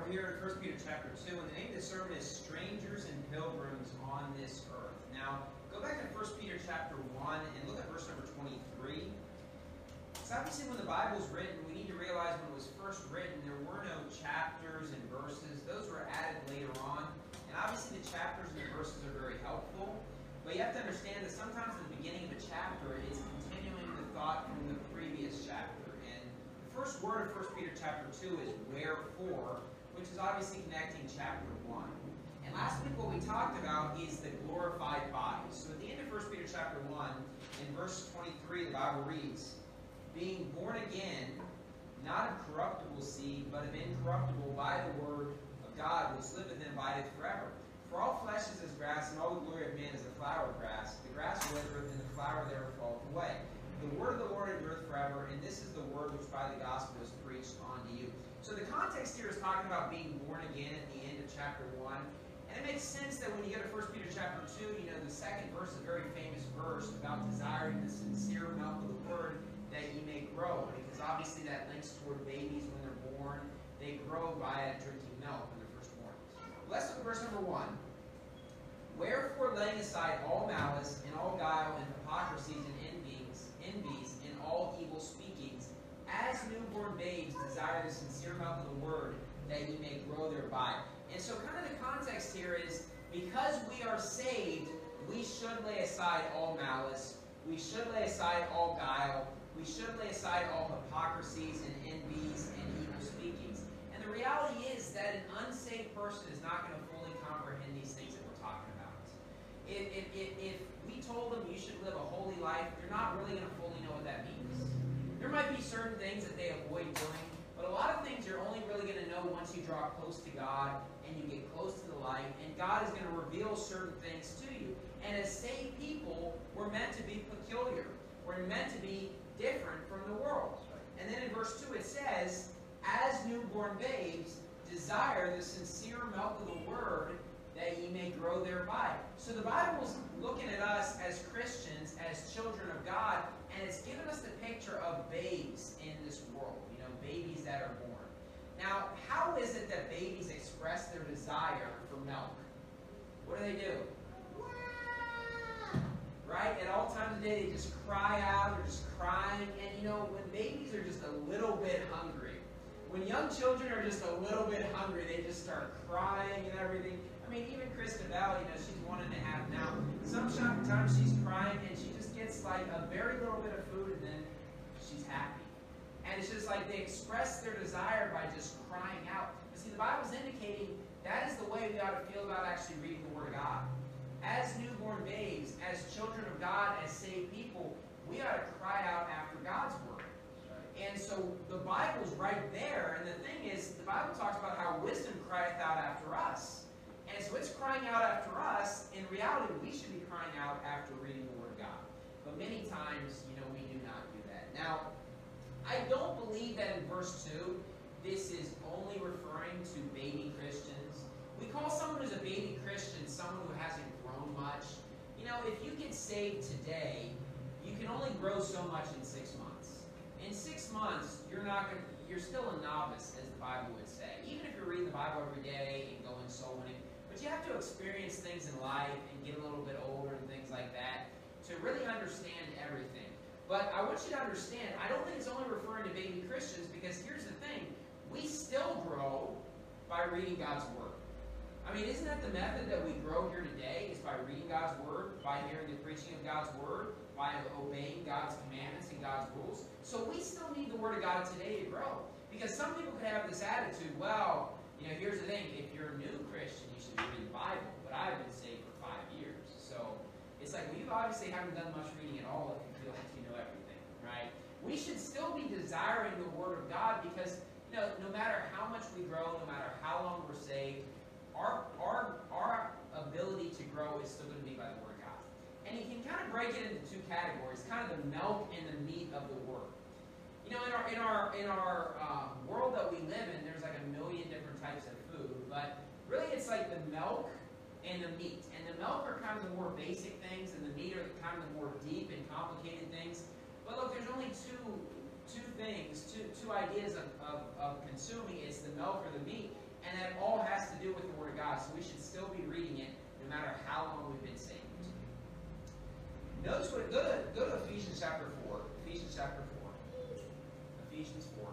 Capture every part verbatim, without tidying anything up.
We're here in First Peter chapter two, and the name of the sermon is Strangers and Pilgrims on This Earth. Now, go back to First Peter chapter one and look at verse number twenty-three. So obviously when the Bible was written, we need to realize when it was first written, there were no chapters and verses. Those were added later on. And obviously the chapters and the verses are very helpful. But you have to understand that sometimes at the beginning of a chapter, it's continuing the thought from the previous chapter. And the first word of First Peter chapter two is wherefore, which is obviously connecting chapter one. And last week what we talked about is the glorified body. So at the end of First Peter chapter one, in verse twenty-three, the Bible reads, being born again, not of corruptible seed, but of incorruptible by the word of God, which liveth and abideth forever. For all flesh is as grass, and all the glory of man is the flower of grass. The grass withereth, and the flower thereof falleth away. The word of the Lord endureth forever, and this is the word which by the gospel is preached unto you. So the context here is talking about being born again at the end of chapter one. And it makes sense that when you go to First Peter chapter two, you know, the second verse is a very famous verse about desiring the sincere milk of the word that ye may grow. Because obviously that links toward babies when they're born. They grow by drinking milk when they're first born. Let's look at verse number one. Wherefore, laying aside all malice, and all guile, and hypocrisies, and envies, envies, and all evil speakings, as newborn babes desire the sincere milk of the word, that ye may grow thereby. And so kind of the context here is, because we are saved, we should lay aside all malice, we should lay aside all guile, we should lay aside all hypocrisies, and envies, and evil speakings. And the reality is that an unsaved person is not going to fully comprehend these things that we're talking about. If, if, if, if we told them you should live a holy life, they're not really going to fully know what that means. There might be certain things that they avoid doing, but a lot of things you're only really going to know once you draw close to God and you get close to the light, and God is going to reveal certain things to you. And as saved people, we're meant to be peculiar. We're meant to be different from the world. And then in verse two it says, as newborn babes, desire the sincere milk of the word, that ye may grow thereby. So the Bible is looking at us as Christians, as children of God, and it's given us the picture of babes in this world, you know, babies that are born. Now, how is it that babies express their desire for milk? What do they do? Right? At all times of the day, they just cry out, they're just crying, and you know, when babies are just a little bit hungry, when young children are just a little bit hungry, they just start crying and everything. I mean, even Krista Bell, you know, she's one and a half now. Sometimes she's crying and she just gets like a very little bit of food and then she's happy. And it's just like they express their desire by just crying out. But see, the Bible's indicating that is the way we ought to feel about actually reading the Word of God. As newborn babes, as children of God, as saved people, we ought to cry out after God's Word. And so the Bible's right there, and the thing is, the Bible talks about how wisdom crieth out after us. And so it's crying out after us. In reality, we should be crying out after reading the Word of God. But many times, you know, we do not do that. Now, I don't believe that in verse two, this is only referring to baby Christians. We call someone who's a baby Christian someone who hasn't grown much. You know, if you get saved today, you can only grow so much in six months. In six months, you're not going to, you're still a novice, as the Bible would say. Even if you're reading the Bible every day and going soul winning, but you have to experience things in life and get a little bit older and things like that to really understand everything. But I want you to understand, I don't think it's only referring to baby Christians, because here's the thing, we still grow by reading God's Word. I mean, isn't that the method that we grow here today, is by reading God's Word, by hearing the preaching of God's Word, by obeying God's commandments and God's rules? So we still need the Word of God today to grow. Because some people could have this attitude, well, you know, here's the thing, if you're a new Christian, you should be reading the Bible, but I've been saved for five years. So it's like, well, you obviously haven't done much reading at all if you feel like you know everything, right? We should still be desiring the Word of God, because, you know, no matter how much we grow, no matter how long we're saved, Our, our, our ability to grow is still going to be by the Word of God. And you can kind of break it into two categories, kind of the milk and the meat of the Word. You know, in our, in our, in our um, world that we live in, there's like a million different types of food, but really it's like the milk and the meat. And the milk are kind of the more basic things, and the meat are kind of the more deep and complicated things. But look, there's only two, two things, two, two ideas of, of, of consuming. It's the milk or the meat. And Notice what, go to, go to Ephesians chapter four. Ephesians chapter four. Ephesians four.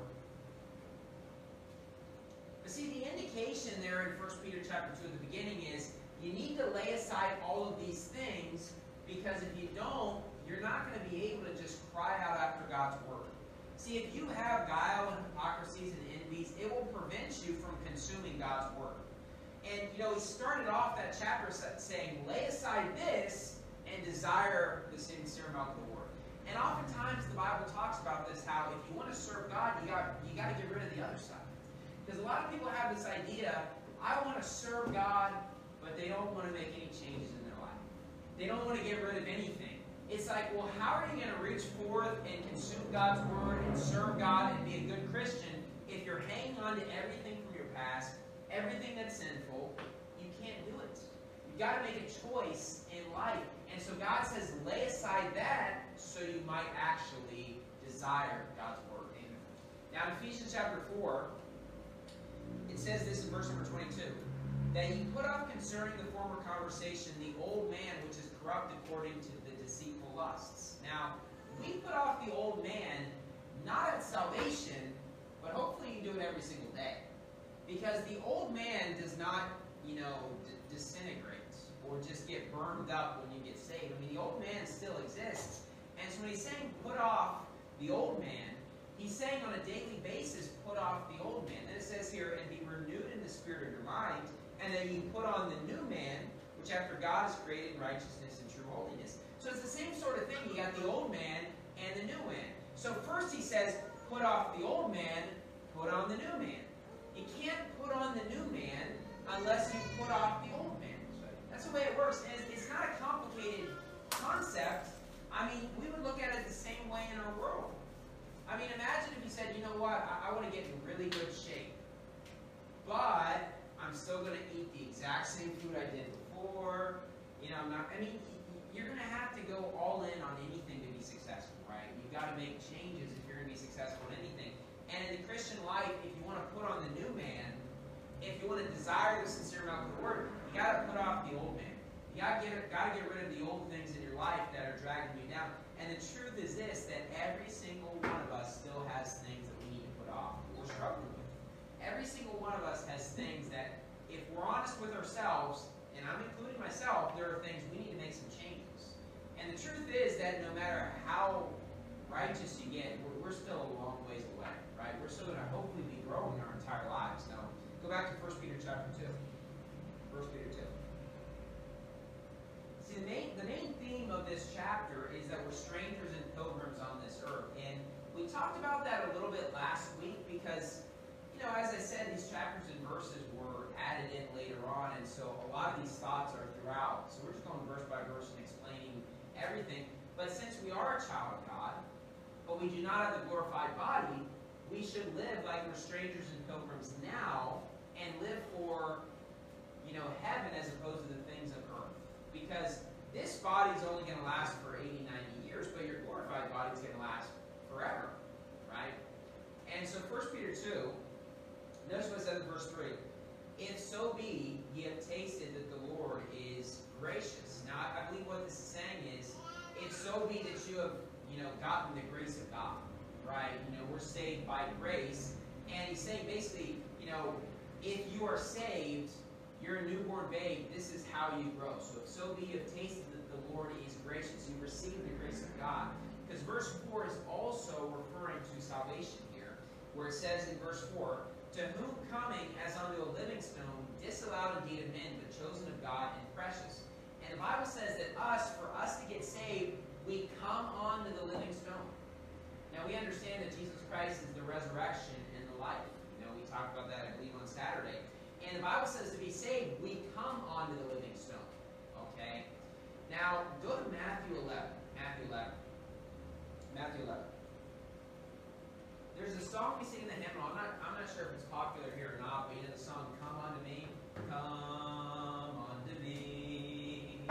But see, the indication there in First Peter chapter two at the beginning is you need to lay aside all of these things, because if you don't, you're not going to be able to just cry out after God's word. See, if you have guile and hypocrisies and envies, it will prevent you from consuming God's word. And, you know, he started off that chapter saying, lay aside this and desire the sincere milk of the word. And oftentimes the Bible talks about this, how if you want to serve God, you got you got to get rid of the other side. Because a lot of people have this idea, I want to serve God, but they don't want to make any changes in their life. They don't want to get rid of anything. It's like, well, how are you going to reach forth and consume God's word and serve God and be a good Christian if you're hanging on to everything from your past, everything that's sinful? You can't do it. You've got to make a choice in life. And so God says, lay aside that so you might actually desire God's word. Amen. Now in Ephesians chapter four, it says this in verse number twenty-two, that ye put off concerning the former conversation the old man which is corrupt according to the deceitful lusts. Now, we put off the old man not at salvation, but hopefully you do it every single day. Because the old man does not, you know, d- disintegrate or just get burned up when you get saved. I mean, the old man still exists. And so when he's saying put off the old man, he's saying on a daily basis, put off the old man. Then it says here, and be renewed in the spirit of your mind, and then you put on the new man, which after God is created in righteousness and true holiness. So it's the same sort of thing. You got the old man and the new man. So first he says, put off the old man, put on the new man. You can't put on the new man unless you put off the old man. That's the way it works. And it's not a complicated concept. I mean, we would look at it the same way in our world. I mean, imagine if you said, you know what, I, I want to get in really good shape, but I'm still going to eat the exact same food I did before. You know, I'm not, I mean, you're going to have to go all in on anything to be successful, right? You've got to make changes if you're going to be successful in anything. And in the Christian life, if you want to put on the new man, if you want to desire the sincere milk of the word, you got to put off the old man. You got to get got to get rid of the old things in your life that are dragging you down. And the truth is this, that every single one of us still has things that we need to put off, we're struggling with. Every single one of us has things that, if we're honest with ourselves, and I'm including myself, there are things we need to make some changes. And the truth is that no matter how righteous you get, we're, we're still a long ways away, right? We're still going to hopefully be growing our entire lives. Now, go back to First Peter chapter two. First Peter two. See, the main, the main theme of this chapter is that we're strangers and pilgrims on this earth. And we talked about that a little bit last week because, you know, as I said, these chapters and verses were added in later on, and so a lot of these thoughts are throughout. So we're just going verse by verse and explaining everything. But since we are a child of God, but we do not have the glorified body, we should live like we're strangers and pilgrims now and live for, you know, heaven as opposed to the things of earth. Because this body is only going to last for eighty, ninety years, but your glorified body is going to last forever, right? And so First Peter two, notice what it says in verse three. If so be ye have tasted that the Lord is gracious. Now, I believe what this is saying is, if so be that you have, you know, gotten the grace of God, right? You know, we're saved by grace. And he's saying basically, you know, if you are saved, you're a newborn babe, this is how you grow. So if so be you have tasted that the Lord is gracious, you receive the grace of God. Because verse four is also referring to salvation here, where it says in verse four, to whom coming as unto a living stone, disallowed indeed of men, but chosen of God and precious. And the Bible says that us, for us to get saved, we come on to the living stone. Now we understand that Jesus Christ is the resurrection and the life. You know, we talked about that, I believe, on Saturday. And the Bible says to be saved, we come onto the living stone. Okay? Now, go to Matthew eleven. Matthew eleven. Matthew eleven. There's a song we sing in the hymnal. I'm not, I'm not sure if it's popular here or not, but you know the song, Come Unto Me? Come unto me.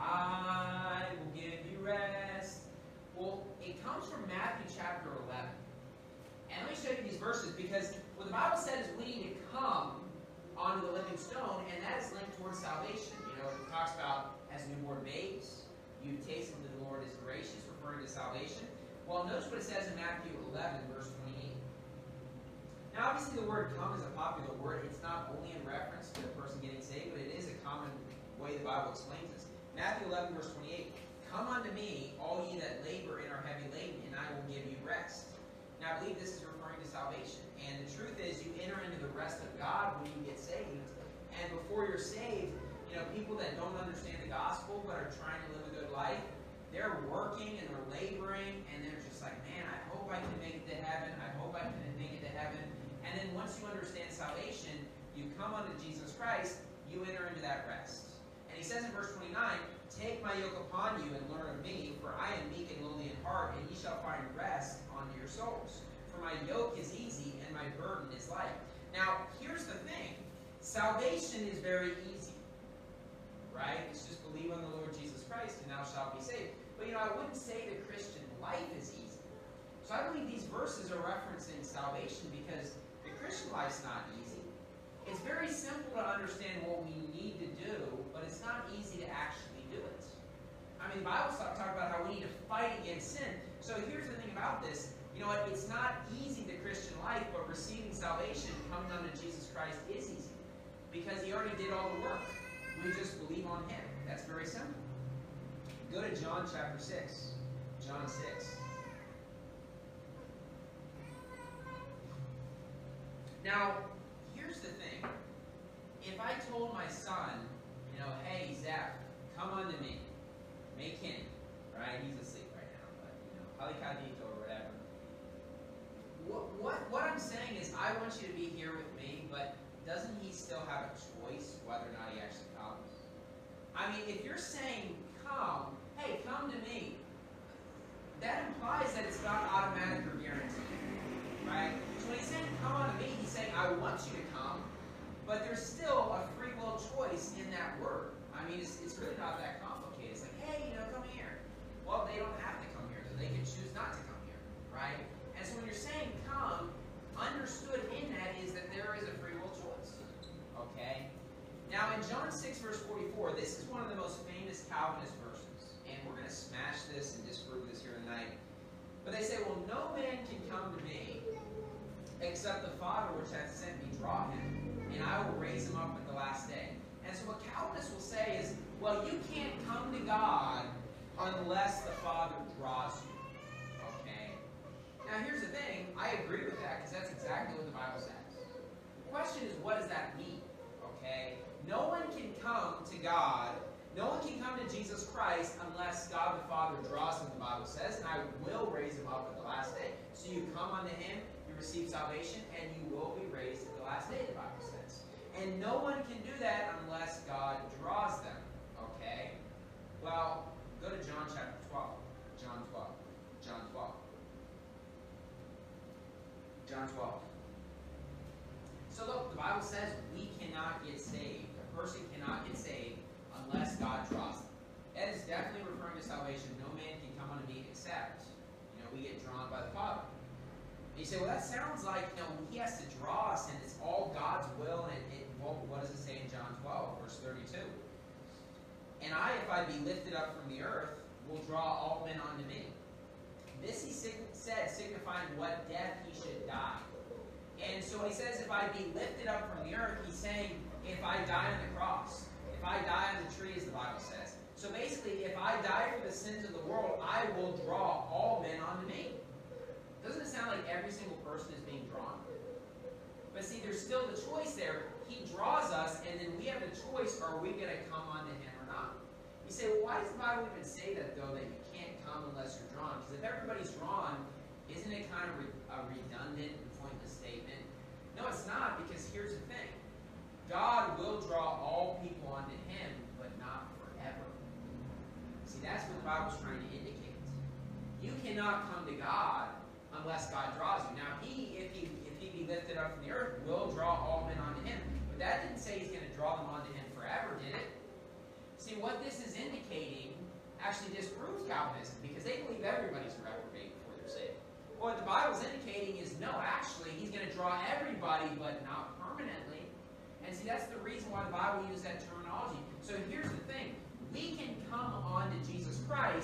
I will give you rest. Well, it comes from Matthew chapter eleven. And let me show you these verses, because what the Bible says is we need to come onto the living stone, and that is linked towards salvation. You know, it talks about as newborn babes, you've tasted that the Lord Lord is gracious, referring to salvation. Well, notice what it says in Matthew eleven, verse twenty-eight. Now, obviously, the word come is a popular word. It's not only in reference to the person getting saved, but it is a common way the Bible explains this. Matthew eleven, verse twenty-eight. Come unto me, all ye that labor and are heavy laden, and I will give you rest. Now, I believe this is referring to salvation. And the truth is, you enter into the rest of God when you get saved. And before you're saved, you know, people that don't understand the gospel but are trying to live a good life, they're working and they're laboring, and they're just like, man, I hope I can make it to heaven. I hope I can make it to heaven. And then once you understand salvation, you come unto Jesus Christ, you enter into that rest. And he says in verse twenty-nine, take my yoke upon you and learn of me, for I am meek and lowly in heart, and ye shall find rest unto your souls. For my yoke is easy and my burden is light. Now, here's the thing. Salvation is very easy. Right? It's just believe on the Lord Jesus Christ and thou shalt be saved. But you know, I wouldn't say the Christian life is easy. So I believe these verses are referencing salvation because the Christian life's not easy. It's very simple to understand what we need to do, but it's not easy to actually do it. I mean, the Bible talks about how we need to fight against sin. So here's the thing about this. You know what? It's not easy, the Christian life, but receiving salvation, coming unto Jesus Christ is easy. Because he already did all the work. We just believe on him. That's very simple. Go to John chapter six. John six. Now, here's the thing. If I told my son, you know, hey, Zach, come unto me. Make him. Right? He's asleep right now. But, you know, Halikadito or whatever. What, what, what I'm saying is I want you to be here with me, but doesn't he still have a choice whether or not he actually comes? I mean, if you're saying, come, hey, come to me, that implies that it's not automatic or guaranteed, right? So when he's saying, come unto me, he's saying, I want you to come, but there's still a free will choice in that word. I mean, it's, it's really not that complicated. It's like, hey, you know, come here. Well, they don't have to come here, so they can choose not to come here, right? And so when you're saying come, understood in that is that there is a free will choice. Okay? Now in John six verse forty-four, this is one of the most famous Calvinist verses. And we're going to smash this and disprove this here tonight. But they say, well, no man can come to me except the Father which hath sent me draw him, and I will raise him up at the last day. And so what Calvinists will say is, well, you can't come to God unless the Father draws you. Now, here's the thing. I agree with that because that's exactly what the Bible says. The question is, what does that mean? Okay? No one can come to God, no one can come to Jesus Christ unless God the Father draws him, the Bible says, and I will raise him up at the last day. So you come unto him, you receive salvation, and you will be raised at the last day, the Bible says. And no one can do that unless God draws them. Okay? Well, go to John chapter twelve. John twelve. John twelve. John twelve. So look, the Bible says we cannot get saved. A person cannot get saved unless God draws them. That is definitely referring to salvation. No man can come unto me except, you know, we get drawn by the Father. And you say, well, that sounds like, you know, he has to draw us and it's all God's will. And it, it well, what does it say in John twelve, verse thirty-two? And I, if I be lifted up from the earth, will draw all men unto me. This he said, signifying what death he should die. And so he says, if I be lifted up from the earth, he's saying, if I die on the cross, if I die on the tree, as the Bible says. So basically, if I die for the sins of the world, I will draw all men unto me. Doesn't it sound like every single person is being drawn? But see, there's still the choice there. He draws us, and then we have the choice, are we going to come unto him or not? You say, well, why does the Bible even say that, though, that you can't come unless you're drawn? Because if everybody's drawn, isn't it kind of re a redundant and pointless statement? No, it's not, because here's the thing. God will draw all people unto him, but not forever. See, that's what the Bible's trying to indicate. You cannot come to God unless God draws you. Now, he, if he, if he be lifted up from the earth, will draw all men unto him. But that didn't say he's going to draw them unto him forever, did it? See, what this is indicating actually disproves Calvinism, because they believe everybody's a reprobate before they're saved. What the Bible's indicating is, no, actually, he's going to draw everybody, but not permanently. And see, that's the reason why the Bible uses that terminology. So here's the thing. We can come on to Jesus Christ,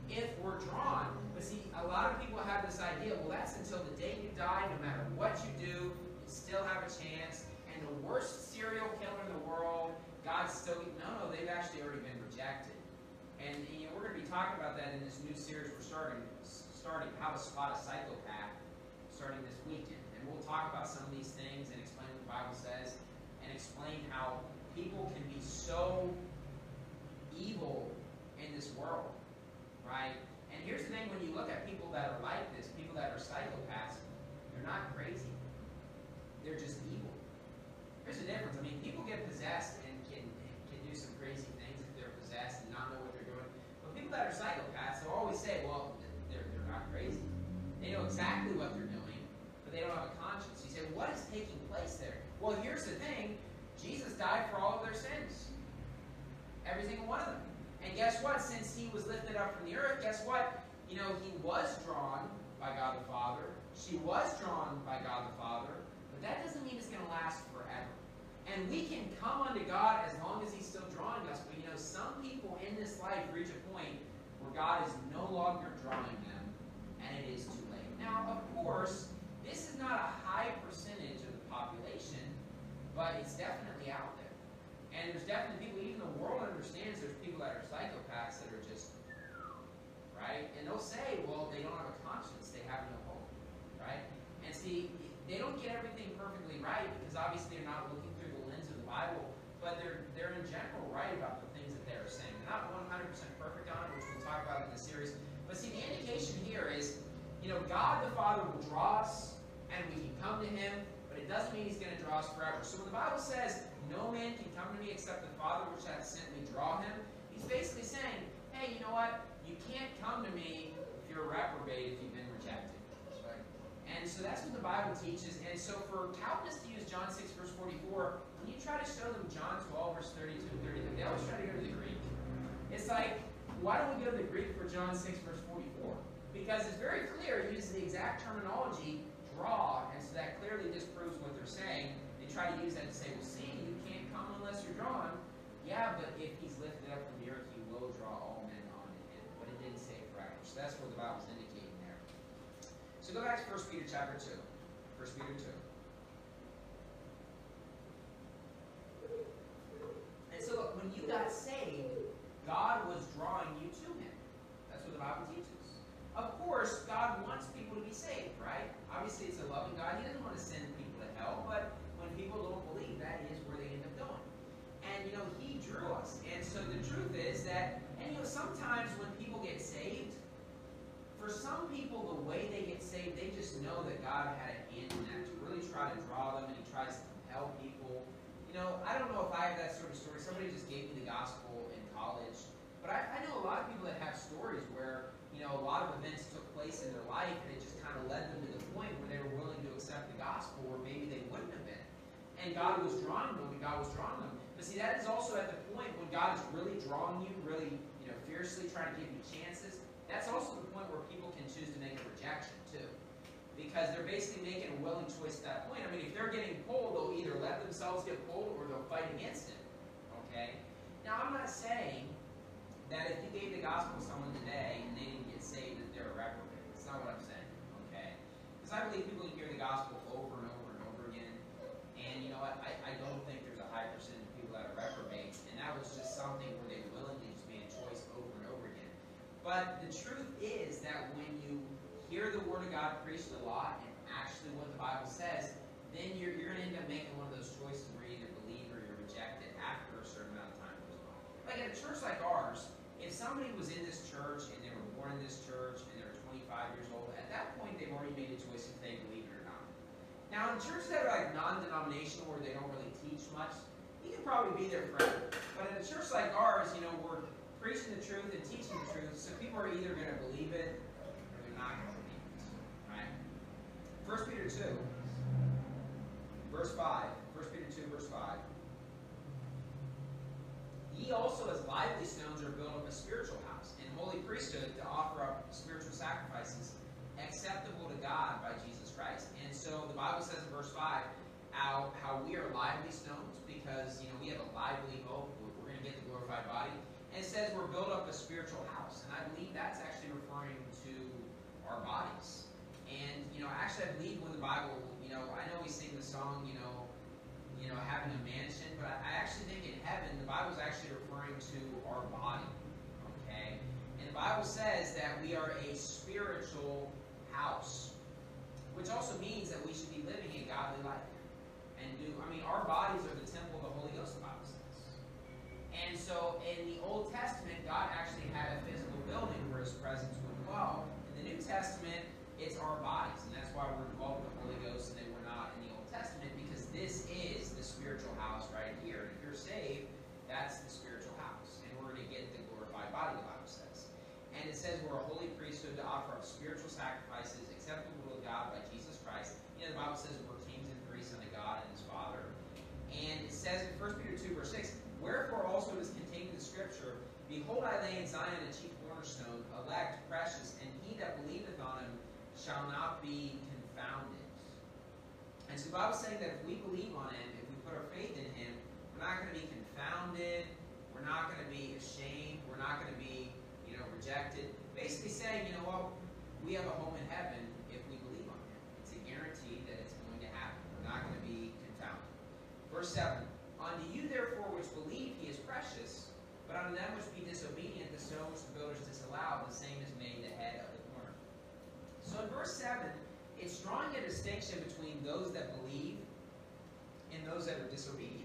if we're drawn. But see, a lot of people have this idea, well, that's until the day you die, no matter what you do, you still have a chance. And the worst serial killer in the world, God's still, no, no, they've actually already been rejected. And you know, we're going to be talking about that in this new series we're starting, starting How to Spot a Psychopath, starting this weekend. And we'll talk about some of these things and explain what the Bible says, and explain how people can be so evil in this world, right? And here's the thing, when you look at people that are like this, people that are psychopaths, they're not crazy. They're just evil. There's a difference. I mean, people get possessed and can, can do some crazy things if they're possessed and not know what they're doing. But people that are psychopaths, they'll always say, well, they're, they're not crazy. They know exactly what they're doing, but they don't have a conscience. You say, well, what is taking place there? Well, here's the thing. Jesus died for all of their sins. Every single one of them. And guess what? Since he was lifted up from the earth, guess what? You know, he was drawn by God the Father. She was drawn by God the Father. But that doesn't mean it's going to last forever. And we can come unto God as long as he's still drawing us. But you know, some people in this life reach a point where God is no longer drawing them, and it is too late. Now, of course, this is not a high percentage of the population, but it's definitely out there. And there's definitely people, even the world understands there's people that are psychopaths that are just, right? And they'll say, well, they don't have a conscience, they have no hope, right? And see, they don't get everything perfectly right because obviously they're not looking through the lens of the Bible, but they're they're in general right about the things that they're saying. They're not one hundred percent perfect on it, which we'll talk about in the series. But see, the indication here is, you know, God the Father will draw us, and we can come to him, but it doesn't mean he's going to draw us forever. So when the Bible says, no man can come to me except the Father which hath sent me draw him, he's basically saying, hey, you know what? You can't come to me if you're a reprobate, if you've been rejected. Right? And so that's what the Bible teaches. And so for Calvinists to use John six, verse forty-four, when you try to show them John twelve, verse thirty-two and thirty-three, they always try to go to the Greek. It's like, why don't we go to the Greek for John six, verse forty-four? Because it's very clear, it uses the exact terminology, draw, and so that clearly disproves what they're saying. They try to use that to say, well, see, you can't come unless you're drawn. Yeah, but if he's lifted up from the earth, he will draw all men unto him. But it didn't say forever. So that's what the Bible's indicating there. So go back to First Peter chapter two. First Peter two. And so look, when you got saved, God was drawing you to him. That's what the Bible teaches. Of course, God wants people to be saved, right? Obviously, it's a loving God. He doesn't want to send people to hell, but when people don't believe, that is where they end up going. And, you know, he drew us. And so the truth is that, and, you know, sometimes when people get saved, for some people, the way they get saved, they just know that God had a hand in that to really try to draw them, and he tries to compel people. You know, I don't know if I have that sort of story. Somebody just gave me the gospel in college. But I, I know a lot of people that have stories where, you know, a lot of events took place in their life, and it just kind of led them to the point where they were willing to accept the gospel, or maybe they wouldn't have been. And God was drawing them, and God was drawing them. But see, that is also at the point when God is really drawing you, really, you know, fiercely trying to give you chances. That's also the point where people can choose to make a rejection, too. Because they're basically making a willing choice at that point. I mean, if they're getting pulled, they'll either let themselves get pulled, or they'll fight against it. Okay? Now, I'm not saying that if you gave the gospel to someone today, and they didn't get saved, that they're a reprobate. That's not what I'm saying. Okay? Because I believe people can hear the gospel over and over and over again. And, you know what? I, I don't think there's a high percentage of people that are reprobates. And that was just something where they willingly just made a choice over and over again. But the truth is that when you hear the Word of God preached a lot, and actually what the Bible says, then you're, you're going to end up making one of those choices where you either believe or you reject it after a certain amount of time goes on. Like at a church like ours, if somebody was in this church and they were born in this church and they were twenty-five years old, at that point they've already made a choice if they believe it or not. Now in churches that are like non-denominational where they don't really teach much, you can probably be there forever. But in a church like ours, you know, we're preaching the truth and teaching the truth, so people are either going to believe it or they're not going to believe it. Right? First Peter two, verse five. First Peter two, verse five. Ye also as lively stones are built up a spiritual house, and holy priesthood to offer up spiritual sacrifices acceptable to God by Jesus Christ. And so the Bible says in verse five, how, how we are lively stones because, you know, we have a lively hope. We're, we're going to get the glorified body. And it says we're built up a spiritual house. And I believe that's actually referring to our bodies. And, you know, actually I believe when the Bible, you know, I know we sing the song, you know, you know, having a mansion, but I, I actually think in heaven, the Bible is actually referring to our body. Okay? And the Bible says that we are a spiritual house, which also means that we should be living a godly life. And do, I mean, our bodies are the temple of the Holy Ghost, the Bible says. And so in the Old Testament, God actually had a physical building where His presence would dwell. In the New Testament, it's our bodies, and that's why we're involved with the Holy Ghost, and they were not in the Old Testament, because this is the spiritual house right here. And if you're saved, that's the spiritual house, and we're going to get the glorified body, the Bible says. And it says we're a holy priesthood to offer up spiritual sacrifices acceptable to God by Jesus Christ. You know, the Bible says we're kings and priests unto God and His Father. And it says in First Peter two, verse six, wherefore also it is contained in the Scripture, behold, I lay in Zion a chief cornerstone, elect, precious, and he that believeth on Him shall not be confounded. And so the Bible is saying that if we believe on Him, if we put our faith in Him, we're not going to be confounded, we're not going to be ashamed, we're not going to be, you know, rejected. Basically saying, you know what, we have a home in heaven if we believe on Him. It's a guarantee that it's going to happen. We're not going to be confounded. Verse seven, unto you therefore which believe He is precious, but unto them which be disobedient, the stone which the builders disallowed, the same is made the head of the corner. So in verse seven, it's drawing a distinction between those that believe and those that are disobedient.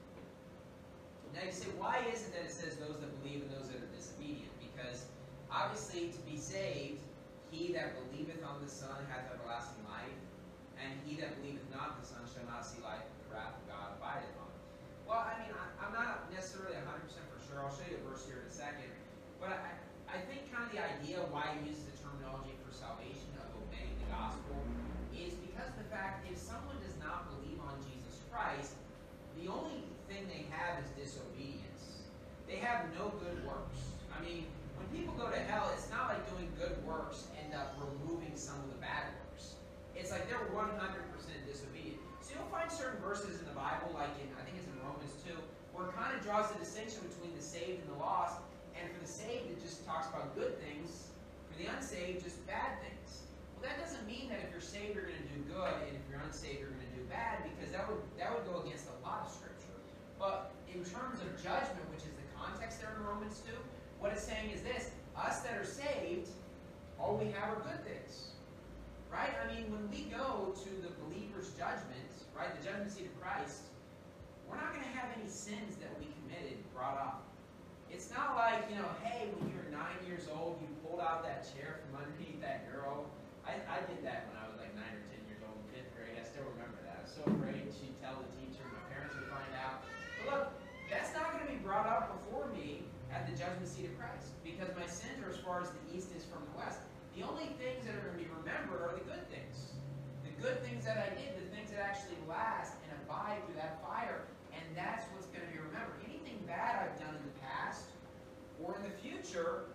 Now you say, why is it that it says those that believe and those that are disobedient? Because obviously to be saved, he that believeth on the Son hath everlasting life, and he that believeth not the Son shall not see life, but the wrath of God abideth on him. Well, I mean, I, I'm not necessarily one hundred percent for sure. I'll show you a verse here in a second. But I, I think kind of the idea why he uses the terminology for salvation of obeying the gospel is because of the fact if someone does not believe on Jesus Christ, the only thing they have is disobedience. They have no good works. I mean, when people go to hell, it's not like doing good works end up removing some of the bad works. It's like they're one hundred percent disobedient. So you'll find certain verses in the Bible, like in, I think it's in Romans two, where it kind of draws the distinction between the saved and the lost. And for the saved, it just talks about good things. For the unsaved, just bad things. Well, that doesn't mean that if you're saved, you're going to do good, and if you're unsaved, you're going to do bad, because that would that would go against a lot of Scripture. But in terms of judgment, which is the context there in Romans two, what it's saying is this: us that are saved, all we have are good things. Right? I mean, when we go to the believer's judgment, right, the judgment seat of Christ, we're not going to have any sins that we committed brought up. It's not like, you know, hey, when you were nine years old, you pulled out that chair from underneath that girl. I, I did that when I was like nine or ten years old in fifth grade. I still remember that. I was so afraid she'd tell the teacher, my parents would find out. But look, that's not going to be brought up before me at the judgment seat of Christ, because my sins are as far as the east is from the west. The only things that are going to be remembered are the good things. The good things that I did, the things that actually last and abide through that fire. And that's what's going to be remembered. Anything bad I've done in the past or in the future,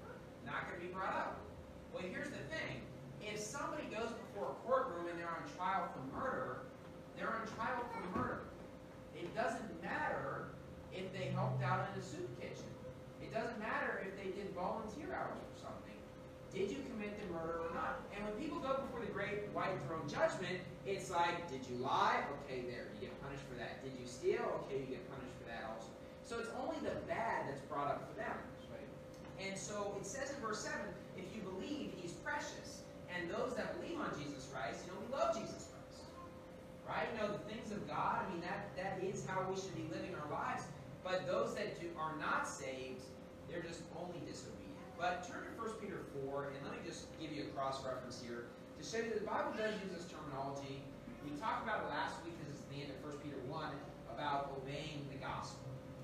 not going to be brought up. Well, here's the thing. If somebody goes before a courtroom and they're on trial for murder, they're on trial for murder. It doesn't matter if they helped out in a soup kitchen. It doesn't matter if they did volunteer hours or something. Did you commit the murder or not? And when people go before the great white throne judgment, it's like, did you lie? Okay, there, you get punished for that. Did you steal? Okay, you get punished for that also. So it's only the bad that's brought up for them. Right? And so it says in verse seven, if you believe, he's precious. And those that believe on Jesus Christ, you know, we love Jesus Christ. Right? You know, the things of God, I mean, that, that is how we should be living our lives. But those that do, are not saved, they're just only disobedient. But turn to First Peter four, and let me just give you a cross-reference here to show you that the Bible does use this terminology. We talked about it last week, because it's the end of First Peter one, about obeying the gospel.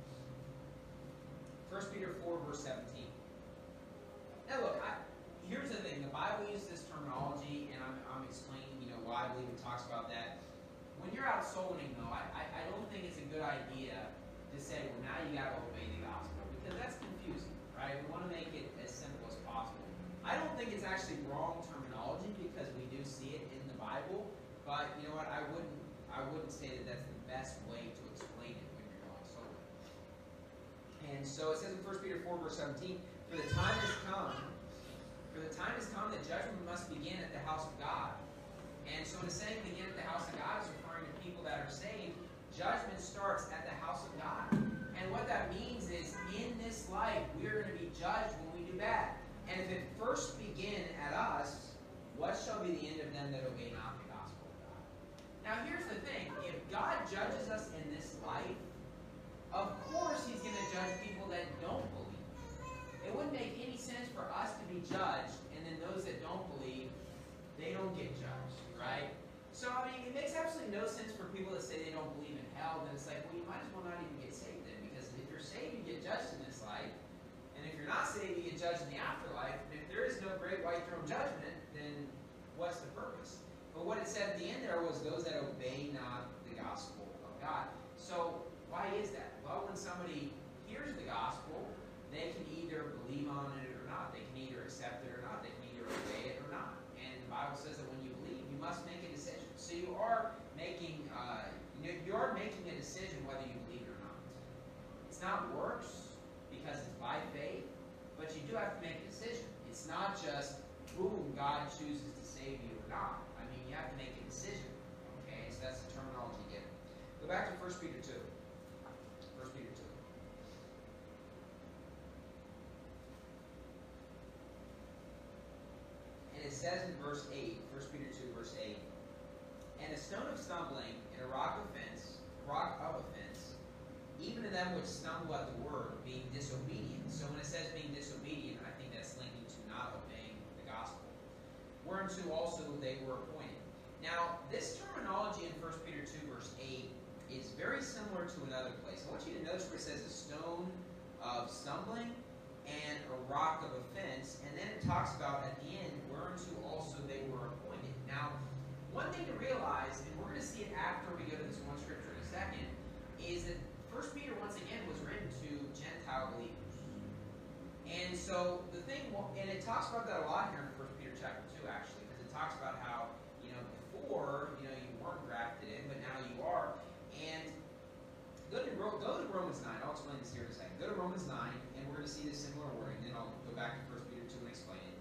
First Peter four, verse seventeen. Now look, I, here's the thing. The Bible uses this terminology, and I'm, I'm explaining, you know, why I believe it talks about that. When you're out soul winning, though, I, I, I don't think it's a good idea to say, well, now you got to obey the gospel, because that's confusing, right? We want to make it as simple as possible. I don't think it's actually wrong terminology, because we do see it in the Bible, but you know what? I wouldn't, I wouldn't say that that's the best way to explain it when you're going soul winning. And And so it says in First Peter four, verse seventeen, for the time has come, for the time has come that judgment must begin at the house of God. And so when it's saying begin at the house of God, it's referring to people that are saved. Judgment starts at the house of God. And what that means is, in this life, we're going to be judged when we do bad. And if it first begin at us, what shall be the end of them that obey not the gospel of God? Now here's the thing. If God judges us in this life, of course He's going to judge people that don't believe. It wouldn't make any sense for us to be judged, and then those that don't believe, they don't get judged, right? So, I mean, it makes absolutely no sense for people that say they don't believe in hell. Then it's like, well, you might as well not even get saved then, because if you're saved, you get judged in this life. And if you're not saved, you get judged in the afterlife. And if there is no great white throne judgment, then what's the purpose? But what it said at the end there was those that obey not the gospel of God. So why is that? Well, when somebody hears the gospel, they can either believe on it or not. They can either accept it or not. They can either obey it or not. And the Bible says that when you believe, you must make a decision. So you are making, uh, you are making a decision whether you believe it or not. It's not works, because it's by faith, but you do have to make a decision. It's not just, boom, God chooses to save you or not. I mean, you have to make a decision. Okay, so that's the terminology given. Go back to First Peter two. First Peter two. And it says in verse eight, First Peter two, verse eight, and a stone of stumbling and a rock of offense, rock of offense, even to them which stumble at the word, being disobedient. So when it says being disobedient, I think that's linking to not obeying the gospel. Whereunto also they were appointed. Now, this terminology in First Peter two, verse eight, is very similar to another place. I want you to notice where it says a stone of stumbling and a rock of offense, and then it talks about at the end, whereunto also they were appointed. Now, one thing to realize, and we're going to see it after we go to this one scripture in a second, is that First Peter, once again, was written to Gentile believers. And so the thing, and it talks about that a lot here in First Peter chapter two, actually, because it talks about how, you know, before, you know, you weren't grafted in, but now you are. And go to, go to Romans nine. I'll explain this here in a second. Go to Romans nine, and we're going to see this similar wording. Then I'll go back to First Peter two and explain it.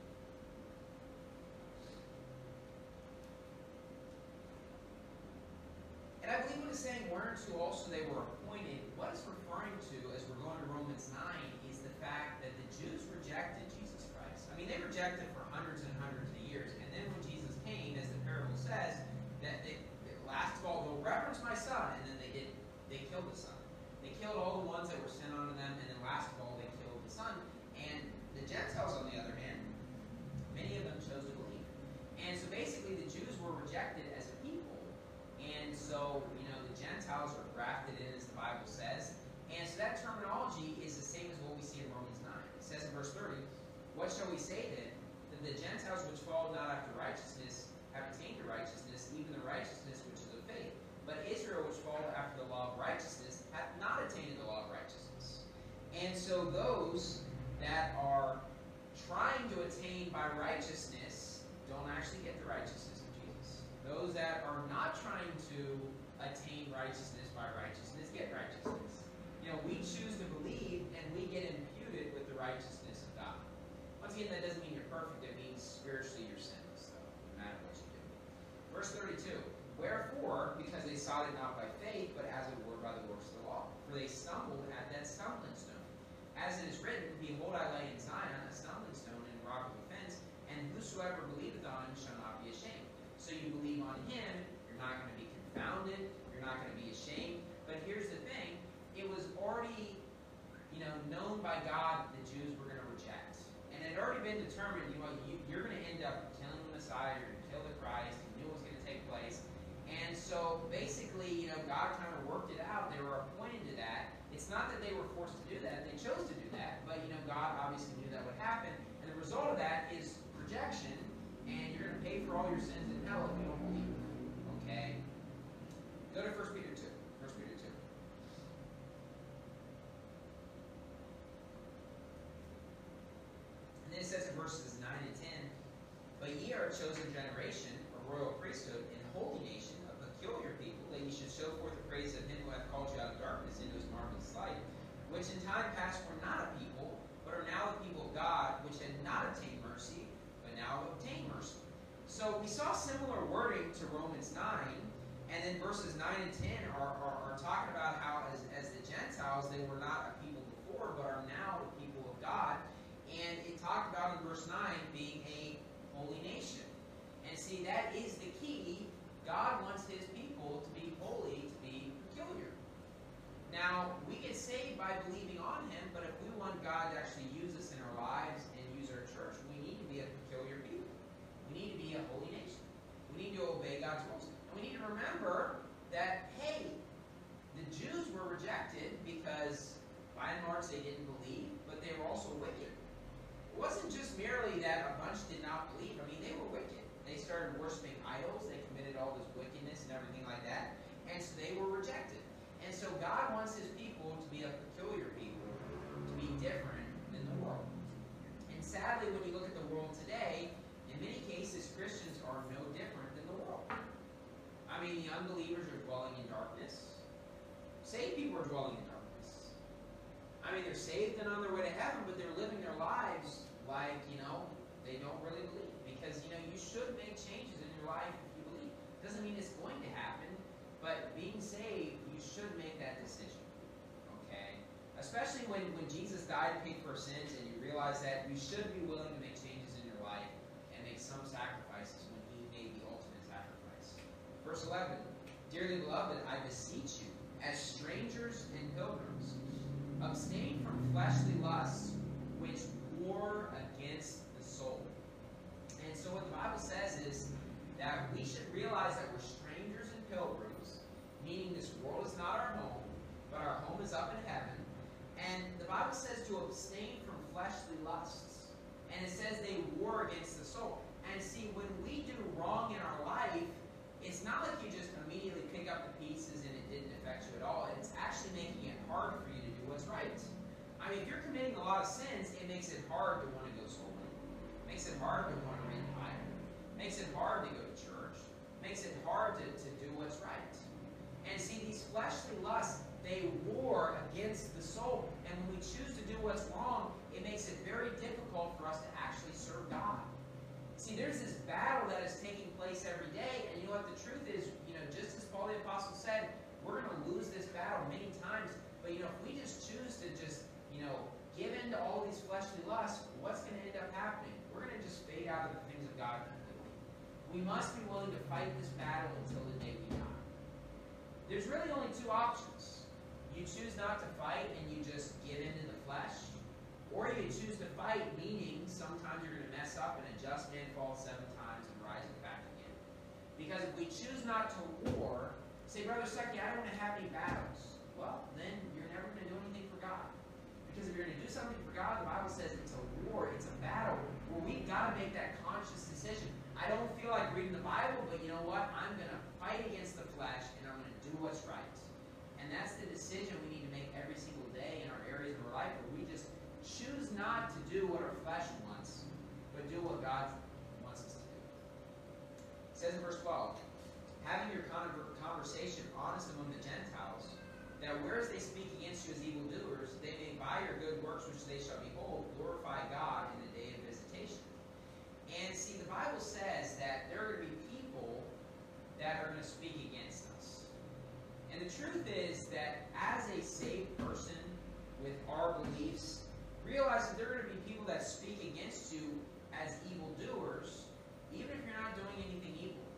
And I believe when it's saying whereunto also they were appointed, what it's referring to as we're going to Romans nine is the fact that the Jews rejected Jesus Christ. I mean, they rejected for hundreds and hundreds of years. And then when Jesus came, as the parable says, that they, last of all, they'll reverence my son, and then they did. They killed the son. They killed all the ones that were sent unto them, and then last of all, they killed the son. And the Gentiles, on the other hand, many of them chose to believe. And so basically, the Jews were rejected as a people. And so, you know, the Gentiles are grafted in, as the Bible says. And so that terminology is the same as what we see in Romans nine. It says in verse thirty, what shall we say then? That the Gentiles which follow not after righteousness have attained to righteousness, even the righteousness which is of faith. But Israel which followed after the law of righteousness hath not attained to the law of righteousness. And so those that are trying to attain by righteousness don't actually get the righteousness of Jesus. Those that are not trying to attain righteousness by righteousness get righteousness. You know, we choose to believe and we get imputed with the righteousness of God. Once again, that doesn't mean you're perfect. It means spiritually you're sinless, though, no matter what you do. Verse thirty-two, wherefore, because they sought it not by faith, but as it were by the works of the law. For they stumbled at that stumbling stone. As it is written, behold, I lay in Zion a stumbling stone and a rock of offense, and whosoever believeth on him shall not be ashamed. So you believe on him, you're not going to be confounded, you're not going to be ashamed. But here's the thing, it was already, you know, known by God that the Jews were going to reject. And it had already been determined, you know, you, you're going to end up killing the Messiah, you're going to kill the Christ, you knew what was going to take place. And so basically, you know, God kind of worked it out. They were appointed to that. It's not that they were forced to do that, they chose to do that, but you know, God obviously knew that would happen. And the result of that is rejection, and you're going to pay for all your sins in hell if you don't believe. Okay? Go to First Peter two. First Peter two. And then it says in verses nine and ten, but ye are a chosen generation, a royal priesthood, and holy nation, a peculiar people, that ye should show forth the praise of him who hath called you out of darkness into his marvelous light, which in time past were not a people, but are now the people of God, which had not obtained mercy, but now have obtained mercy. So we saw similar wording to Romans nine, and then verses nine and ten are, are, are talking about how as, as the Gentiles, they were not a people before, but are now the people of God. And it talked about in verse nine being a holy nation. And see, that is the key. God wants his people to be holy, to be peculiar. Now, we get saved by believing on him, but if we want God to actually use us in our lives and use our church, we need to be a peculiar people. We need to be a holy nation. We need to obey God's rules. And we need to remember that, hey, the Jews were rejected because, by and large, they didn't believe, but they were also wicked. It wasn't just merely that a bunch did not believe. I mean, they were wicked. They started worshiping idols. They committed all this wickedness and everything like that. And so they were rejected. And so God wants his people to be a peculiar people, to be different than the world. And sadly, when you look at the world today, in many cases, Christians are no different than the world. I mean, the unbelievers are dwelling in darkness. Saved people are dwelling in darkness. I mean, they're saved and on their way to heaven, but they're living their lives like, you know, they don't really believe. Because, you know, you should make changes in your life if you believe. Doesn't mean it's going to happen, but being saved, you should make that decision. Okay? Especially when, when Jesus died and paid for our sins, and you realize that you should be willing to make changes in your life and make some sacrifices when he made the ultimate sacrifice. Verse eleven, dearly beloved, I beseech you, as strangers and pilgrims, abstain from fleshly lusts which war against the soul. And so what the Bible says is that we should realize that we're strangers and pilgrims, meaning this world is not our home, but our home is up in heaven. And the Bible says to abstain from fleshly lusts. And it says they war against the soul. And see, when we do wrong in our life, it's not like you just immediately pick up the pieces and it didn't affect you at all. It's actually making it hard for you to do what's right. I mean, if you're committing a lot of sins, it makes it hard to want to go soul winning. Makes it hard to want to read the Bible. Makes it hard to go to church. Makes it hard to, to do what's right. And see, these fleshly lusts, they war against the soul. And when we choose to do what's wrong, it makes it very difficult for us to actually serve God. See, there's this battle that is taking place every day, and you know what the truth is, you know, just as Paul the Apostle said, we're going to lose this battle many times, but you know, if we just choose to just, you know, give in to all these fleshly lusts, what's going to end up happening? We're going to just fade out of the things of God completely. We must be willing to fight this battle until the day we die. There's really only two options. You choose not to fight and you just give in to the flesh, or you choose to fight, meaning sometimes you're going to mess up and a just man falls seven times and rises back again. Because if we choose not to war, say, Brother Stuckey, I don't want to have any battles. Well, then you're never going to do anything for God. Because if you're going to do something for God, the Bible says it's a war, it's a battle, where we've got to make that conscious decision. I don't feel like reading the Bible, but you know what? I'm going to fight against the flesh and I'm going to do what's right. And that's the decision we need to make every single day in our areas of our life, where we just choose not to do what our flesh wants, but do what God wants us to do. It says in verse twelve, having your conversation honest among the Gentiles, that whereas they speak against you as evildoers, they may by your good works which they shall behold glorify God in the day of visitation. And see, the Bible says that there are going to be people that are going to speak against us. And the truth is that as a saved person with our beliefs, realize that there are going to be people that speak against you as evildoers, even if you're not doing anything evil.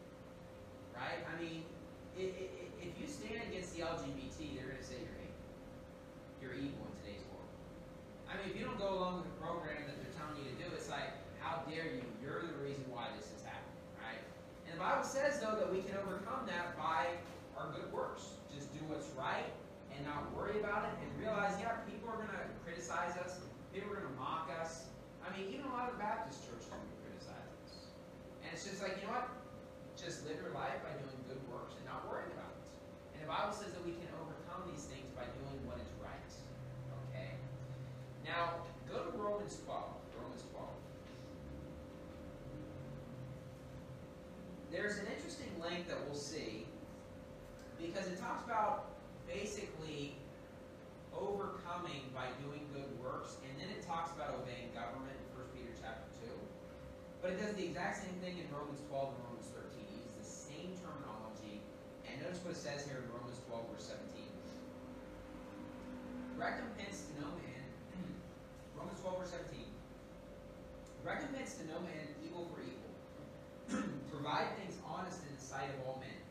Right? I mean, it, it, if you stand against the L G B T, they're going to say you're evil. You're evil in today's world. I mean, if you don't go along with the program that they're telling you to do, it's like, how dare you? You're the reason why this is happening, right? And the Bible says, though, that we can overcome that by our good works. Just do what's right and not worry about it and realize, yeah, people are going to criticize us. People are going to mock us. I mean, even a lot of the Baptist churches are going to criticize us. And it's just like, you know what? Just live your life by doing good works and not worrying about it. And the Bible says that we can overcome these things by doing what is right. Okay? Now, go to Romans twelve. Romans twelve. There's an interesting link that we'll see, because it talks about basically overcoming does the exact same thing in Romans twelve and Romans thirteen. He uses the same terminology. And notice what it says here in Romans twelve, verse seventeen. Recompense to no man. Romans twelve, verse seventeen. Recompense to no man evil for evil. Provide things honest in the sight of all men.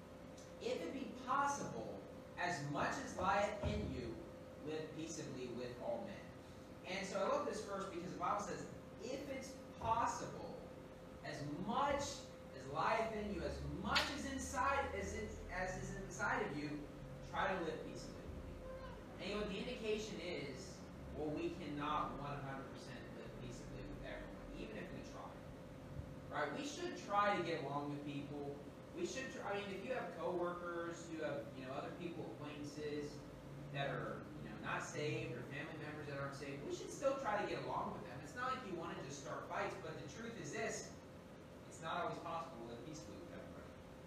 If it be possible, as much as lieth in you, live peaceably with all men. And so I love this verse because the Bible says, if it's possible, as much as lieth in you, as much as inside as it as is inside of you, try to live peaceably. And you know what the indication is? Well, we cannot one hundred percent live peaceably with everyone, even if we try. Right? We should try to get along with people. We should. Try, I mean, if you have coworkers, you have you know other people, acquaintances that are you know not saved, or family members that aren't saved, we should still try to get along with them. It's not like you want to just start fights, but the truth is this: it's not always possible to live peacefully with everybody.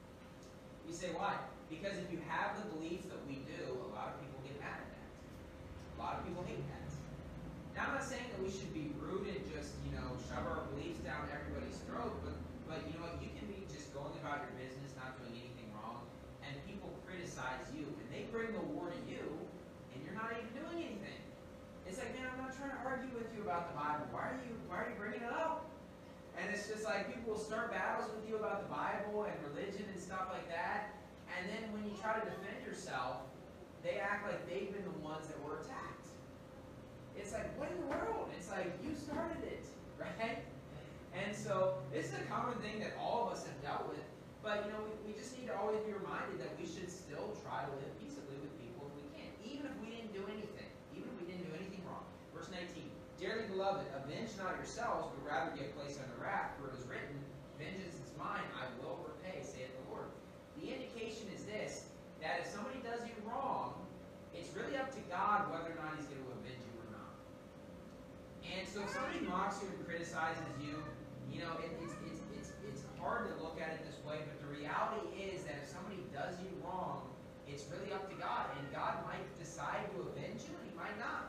We say why? Because if you have the beliefs that we do, a lot of people get mad at that. A lot of people hate that. Now, I'm not saying that we should be rude and just you know shove our beliefs down everybody's throat, but but you know what? You can be just going about your business, not doing anything wrong, and people criticize you, and they bring the war to you, and you're not even doing anything. It's like, man, I'm not trying to argue with you about the Bible. Why are you why are you bringing it up? And it's just like people will start battles with you about the Bible and religion and stuff like that, and then when you try to defend yourself, they act like they've been the ones that were attacked. It's like, what in the world? It's like, you started it, right? And so this is a common thing that all of us have dealt with, but you know, we, we just need to always be reminded that we should still try to live peaceably with people if we can, even if we didn't do anything, even if we didn't do anything wrong. Verse nineteen, dearly beloved, avenge not yourselves, but rather give place unto wrath, for it is written, vengeance is mine, I will repay, saith the Lord. The indication is this, that if somebody does you wrong, it's really up to God whether or not he's going to avenge you or not. And so if somebody mocks you and criticizes you, you know, it, it's, it's, it's, it's hard to look at it this way, but the reality is that if somebody does you wrong, it's really up to God. And God might decide to avenge you, and he might not.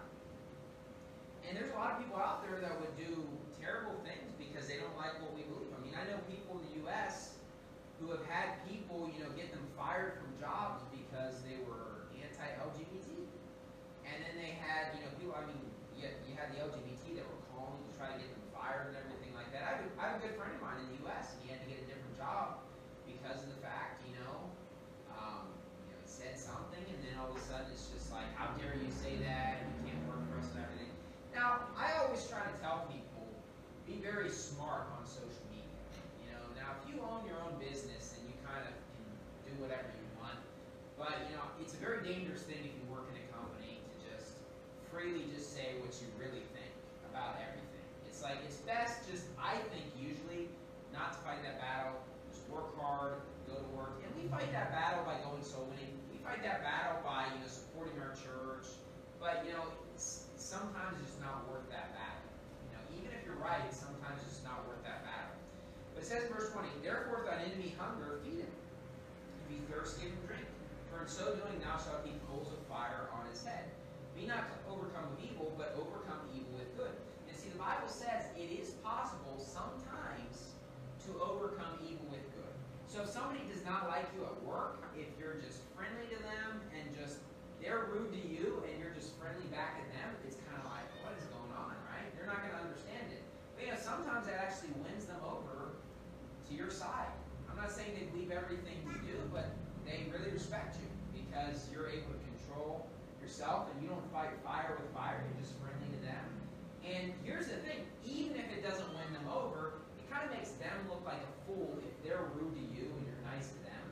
And there's a lot of people out there that would do terrible things because they don't like what we believe. I mean, I know people in the U S who have had people, you know, get them fired from jobs because they were anti-L G B T. And then they had, you know, people, I mean, you had, you had the L G B T that were calling to try to get them fired and everything like that. I have, a, I have a good friend of mine in the U S and he had to get a different job because of the fact, you know, um, you know, he said something and then all of a sudden it's just like, how dare you say that? You can't work for us and everything. Now, I always try to tell people, be very smart on social media. You know, now if you own your own business and you kind of can do whatever you want, but you know, it's a very dangerous thing if you work in a company to just freely just say what you really think about everything. It's like, it's best just, I think usually, not to fight that battle, just work hard, go to work, and we fight that battle by going soul winning. We fight that battle by, you know, supporting our church, but you know, it's, sometimes it's not worth that battle. You know, even if you're right, sometimes it's not worth that battle. But it says in verse twenty, therefore if thine enemy hunger, feed him. If he thirst, give him drink. For in so doing thou shalt heap coals of fire on his head. Be not overcome with evil, but overcome evil with good. And see, the Bible says it is possible sometimes to overcome evil with good. So if somebody does not like you at work, if you're just friendly to them and just they're rude to you and you're just friendly back at them, it's kind of like, what is going on, right? They're not going to understand it. But you know, sometimes that actually wins them over to your side. I'm not saying they believe everything you do, but they really respect you because you're able to control yourself and you don't fight fire with fire, you're just friendly to them. And here's the thing, even if it doesn't win them over, it kind of makes them look like a fool if they're rude to you and you're nice to them.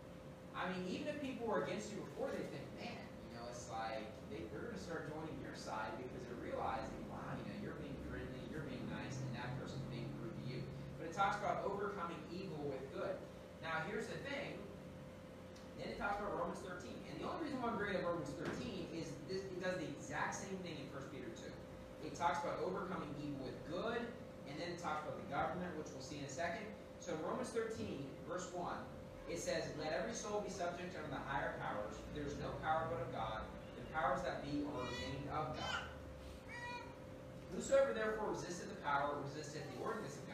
I mean, even if people were against you before, they think, man, you know, it's like they, they're going to start joining your side because they're realizing, wow, you know, you're being friendly, you're being nice, and that person's being rude to you. But it talks about overcoming evil with good. Now, here's the thing. Then it talks about Romans thirteen. And the only reason why I'm bringing up Romans thirteen is this, it does the exact same thing in First Peter two. It talks about overcoming evil with good, and then it talks about the government, which we'll see in a second. So in Romans thirteen, verse one, it says, let every soul be subject unto the higher powers. There is no power but of God. The powers that be are ordained of God. Whosoever therefore resisteth the power, resisteth the ordinance of God, and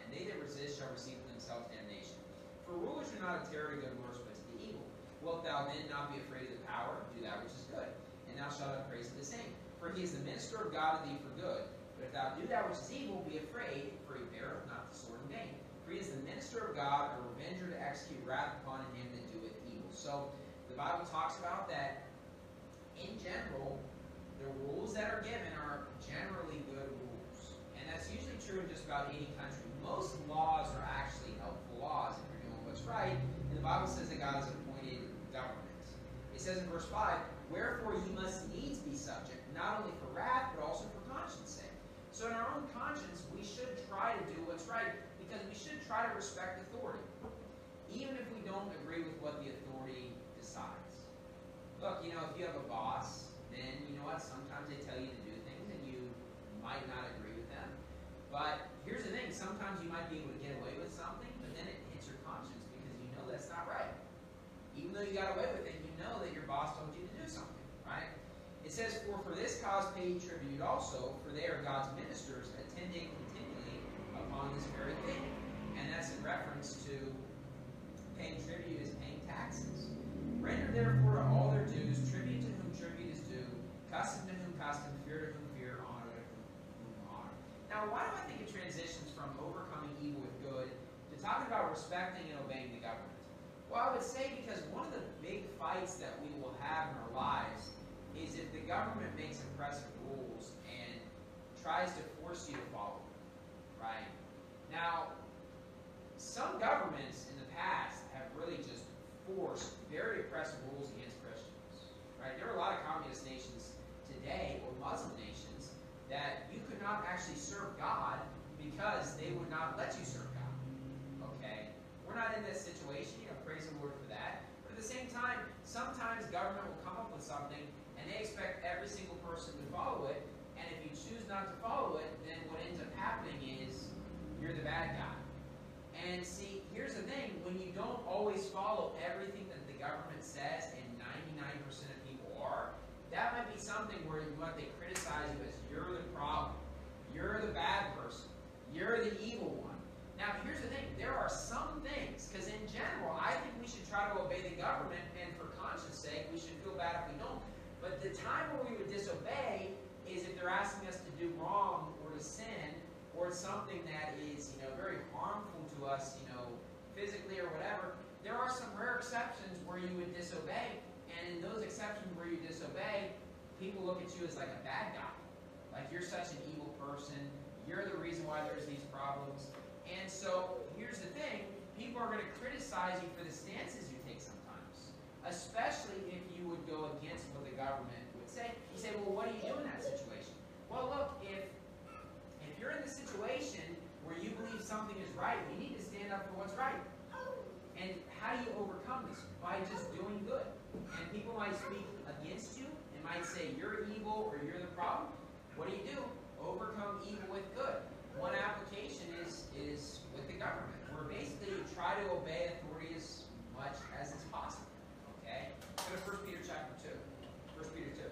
and they that resist shall receive for themselves damnation. For rulers are not a terror to good works, but to the evil. Wilt thou then not be afraid of the power? Do that which is good, and thou shalt have praise of the same. For he is the minister of God in thee for good. But if thou do that which is evil, be afraid, for he beareth not the sword in vain. For he is the minister of God, a revenger to execute wrath upon him that doeth evil. So the Bible talks about that in general, the rules that are given are generally good rules. And that's usually true in just about any country. Most laws are actually helpful laws if you're doing what's right. And the Bible says that God has appointed government. It says in verse five, wherefore ye must needs be subject, not only for wrath, but also for conscience sake. So in our own conscience, we should try to do what's right, because we should try to respect authority, even if we don't agree with what the authority decides. Look, you know, if you have a boss, then you know what, sometimes they tell you to do things and you might not agree with them. But here's the thing, sometimes you might be able to get away with something, but then it hits your conscience because you know that's not right. Even though you got away with it, you know that your boss told you to do something, right? It says, for for this cause pay ye tribute also, for they are God's ministers, attending continually upon this very thing. And that's in reference to paying tribute is paying taxes. Render therefore to all their dues, tribute to whom tribute is due, custom to whom custom, fear to whom fear, honor to whom honor. Now, why do I think it transitions from overcoming evil with good to talking about respecting and obeying the government? Well, I would say because one of the big fights that we will have in our lives is if the government makes oppressive rules and tries to force you to follow them, right? Now, some governments in the past have really just forced very oppressive rules against Christians, right? There are a lot of communist nations today, or Muslim nations, that you could not actually serve God because they would not let you serve God, okay? We're not in this situation, you know, praise the Lord for that. But at the same time, sometimes government will come up with something and they expect every single person to follow it, and if you choose not to follow it, then what ends up happening is you're the bad guy. And see, here's the thing, when you don't always follow everything that the government says, and ninety-nine percent of people are, that might be something where what they criticize you as you're the problem, you're the bad person, you're the evil one. Now, here's the thing, there are some things, because in general, I think we should try to obey the government, and for conscience sake, we should feel bad if we don't. But the time where we would disobey is if they're asking us to do wrong or to sin, or it's something that is, you know, very harmful to us, you know, physically or whatever. There are some rare exceptions where you would disobey, and in those exceptions where you disobey, people look at you as like a bad guy. Like you're such an evil person, you're the reason why there's these problems. And so, here's the thing, people are going to criticize you for the stances you take sometimes. Especially if you would go against what the government would say. You say, well, what do you do in that situation? Well, look, if if you're in the situation where you believe something is right, you need to stand up for what's right. And how do you overcome this? By just doing good. And people might speak against you and might say you're evil or you're the problem. What do you do? Overcome evil with good. One application is, is with the government, where basically you try to obey authority as much as is possible. Okay? Go to First Peter chapter two. First Peter two.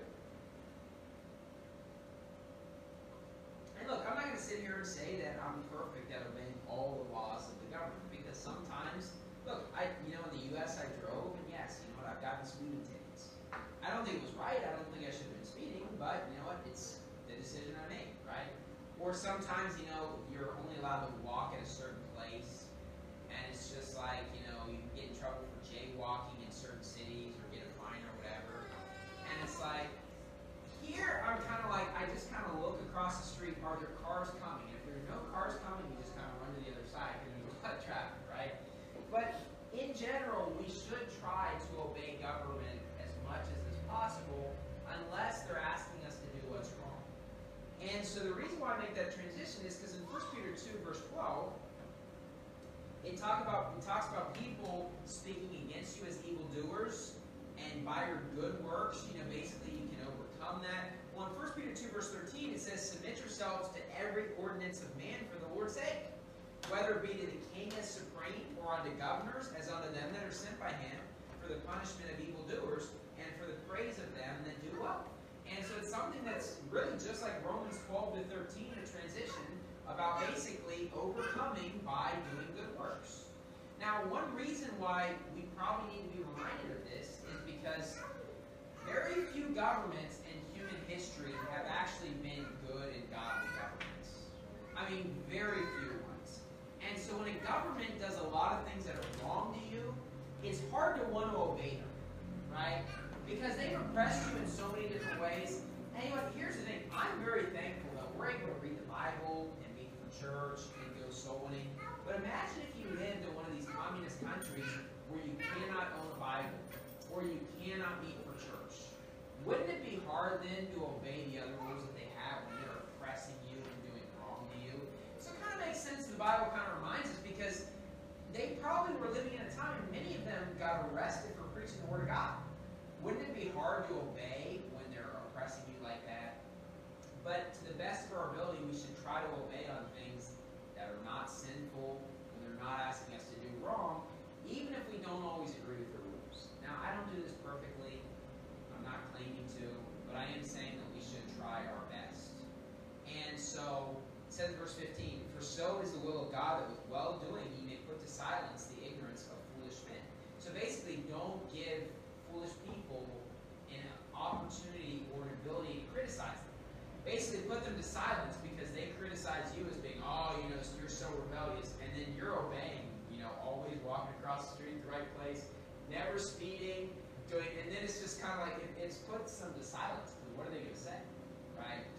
And look, I'm not going to sit here and say that I'm perfect at obeying all the laws of the government, because sometimes, look, I, you know, in the U S I drove, and yes, you know what, I've gotten speeding tickets. I don't think it was right. I don't think I should have been speeding, but you know what, it's the decision I made, right? Or sometimes, you know, you're only allowed to walk at a certain place, and it's just like, you know, you can get in trouble for jaywalking in certain cities or get a fine or whatever. And it's like, here I'm kind of like, I just kind of look across the street, are there cars coming? And if there's no cars coming, you just kind of run to the other side because there's a lot of traffic, right? But in general, we should try to obey government as much as is possible, unless they're asking us to do what's wrong. And so the reason why I make that transition is because in First Peter two, verse twelve, it, talk about, it talks about people speaking against you as evildoers, and by your good works, you know, basically you can overcome that. Well, in First Peter two, verse thirteen, it says, submit yourselves to every ordinance of man for the Lord's sake, whether it be to the king as supreme, or unto governors, as unto them that are sent by him, for the punishment of evildoers, and for the praise of them that do well. And so it's something that's really just like Romans twelve to thirteen, a transition about basically overcoming by doing good works. Now, one reason why we probably need to be reminded of this is because very few governments in human history have actually been good and godly governments. I mean, very few ones. And so when a government does a lot of things that are wrong to you, it's hard to want to obey them, right? Because they've oppressed you in so many different ways. And you know what, here's the thing. I'm very thankful that we're able to read the Bible and meet for church and go soul winning. But imagine if you lived in one of these communist countries where you cannot own a Bible or you cannot meet for church. Wouldn't it be hard then to obey the other rules that they have when they're oppressing you and doing wrong to you? So it kind of makes sense the Bible kind of reminds us, because they probably were living in a time when many of them got arrested for preaching the Word of God. Wouldn't it be hard to obey when they're oppressing you like that? But to the best of our ability, we should try to obey on things that are not sinful, when they're not asking us to do wrong, even if we don't always agree with the rules. Now, I don't do this perfectly. I'm not claiming to, but I am saying that we should try our best. And so, it says in verse fifteen, "For so is the will of God, that with well-doing ye may put to silence the ignorance of foolish men." So basically, don't give foolish people an opportunity or an ability to criticize them. Basically, put them to silence because they criticize you as being, oh, you know, you're so rebellious, and then you're obeying, you know, always walking across the street the right place, never speeding, doing, and then it's just kind of like, it, it's put them to silence, because what are they going to say, right?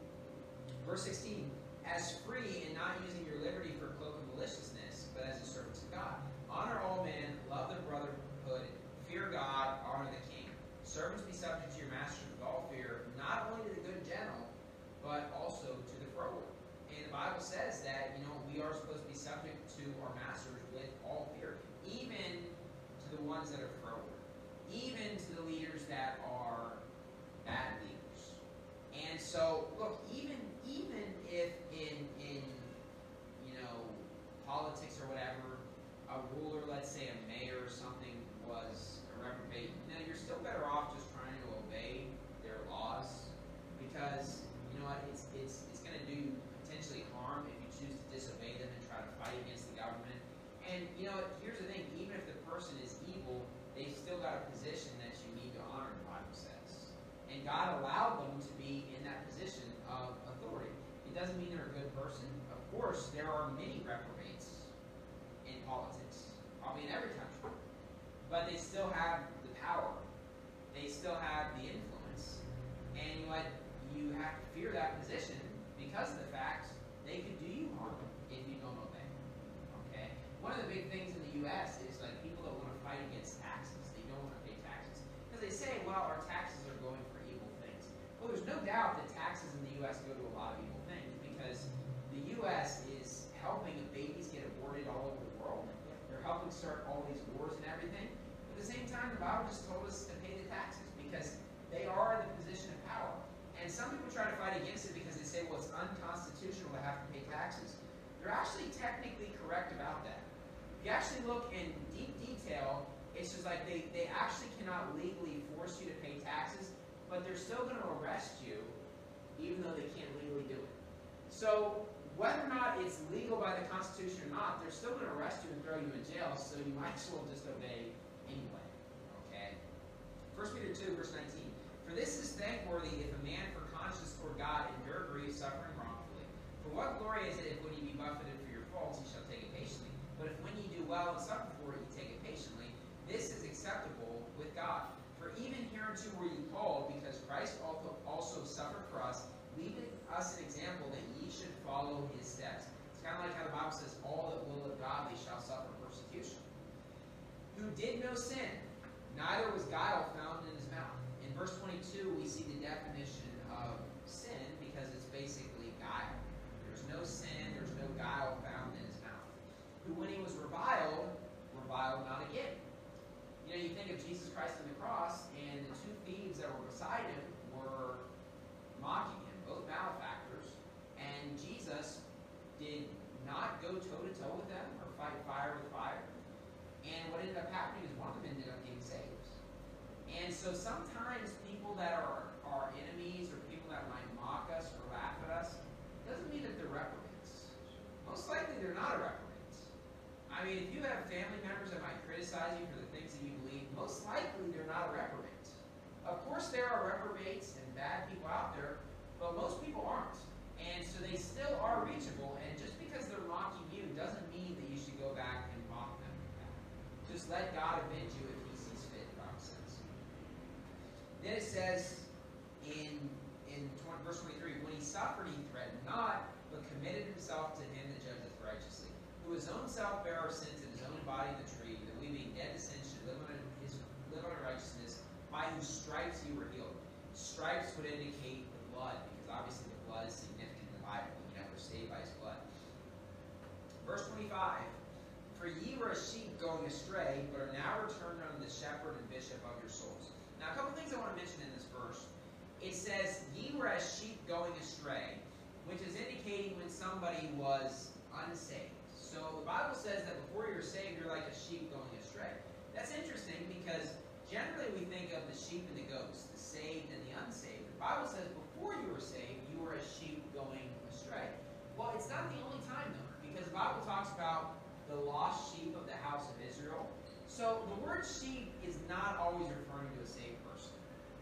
Verse sixteen, "As free and not using your liberty for a cloak of maliciousness, but as the servants of God. Honor all men, love their brotherhood, fear God, honor the king. Servants, be subject to your masters with all fear, not only to the good and gentle, but also to the froward." And the Bible says that, you know, we are supposed to be subject to our masters with all fear, even to the ones that are froward, even to the leaders that are bad leaders. And so, look, even even if in in you know politics or whatever, a ruler, let's say a mayor or something, was a reprobate, you know, you're still better off just trying to obey their laws, because you know what, it's it's it's going to do potentially harm if you choose to disobey them and try to fight against the government. And you know what, here's the thing: even if the person is evil, they've still got a position that you need to honor, the Bible says. And God allowed them to be in that position of authority. It doesn't mean they're a good person. Of course, there are many reprobates in politics, probably in every country. But they still have the power. They still have the influence. And you know what? You have to fear that position because of the fact they could do you harm if you don't obey. Okay? One of the big things in the U S is like people that want to fight against taxes. They don't want to pay taxes. Because they say, well, our taxes are going for evil things. Well, there's no doubt that taxes in the U S go to a lot of evil things, because the U S is helping babies get aborted all over the world. They're helping start all these wars and everything. But at the same time, the Bible just told us to pay the taxes because they are in the position of power. And some people try to fight against it because they say, well, it's unconstitutional to have to pay taxes. They're actually technically correct about that. If you actually look in deep detail, it's just like they, they actually cannot legally force you to pay taxes, but they're still going to arrest you even though they can't legally do it. So whether or not it's legal by the Constitution or not, they're still going to arrest you and throw you in jail, so you might as well just obey anyway. Okay? First Peter two, verse nineteen. "For this is thankworthy if a man for conscience toward God endure grief, suffering wrongfully. For what glory is it if when ye be buffeted for your faults, ye shall take it patiently? But if when ye do well and suffer for it, ye take it patiently, this is acceptable with God. For even hereunto were ye called, because Christ also, also suffered for us, leaving us an example that ye should follow his steps." It's kind of like how the Bible says, "All that will of God, they shall suffer persecution. Who did no sin, neither was guile found in his mouth." In verse twenty-two, we see the definition of sin, because it's basically guile. There's no sin, there's no guile found in his mouth. Who, when he was reviled, reviled not again. You know, you think of Jesus Christ on the cross, and the two thieves that were beside him were mocking him, both malefactors, and Jesus did not go toe-to-toe with them or fight fire with fire. And what ended up happening is one of them ended up getting saved. And so sometimes people that are our enemies or people that might mock us or laugh at us, doesn't mean that they're reprobates. Just let God avenge you if he sees fit, the Bible says. Then it says in, in twenty, verse twenty-three, when he suffered, he threatened not, but committed himself to him that judgeth righteously, who his own self bare our sins in his own body in the tree, that we being dead to sin should live on his live on righteousness, by whose stripes you were healed. Stripes would indicate the blood, because obviously the blood is significant in the Bible. You know, we're saved by his blood. Verse twenty-five, for ye were as sheep going astray, but are now returned unto the shepherd and bishop of your souls. Now, a couple things I want to mention in this verse. It says, ye were as sheep going astray, which is indicating when somebody was unsaved. So the Bible says that before you're saved, you're like a sheep going astray. That's interesting because generally we think of the sheep and the goats, the saved and the unsaved. The Bible says before you were saved, you were a sheep going astray. Well, it's not the only time, though, because the Bible talks about the lost sheep of the house of Israel. So the word sheep is not always referring to a saved person.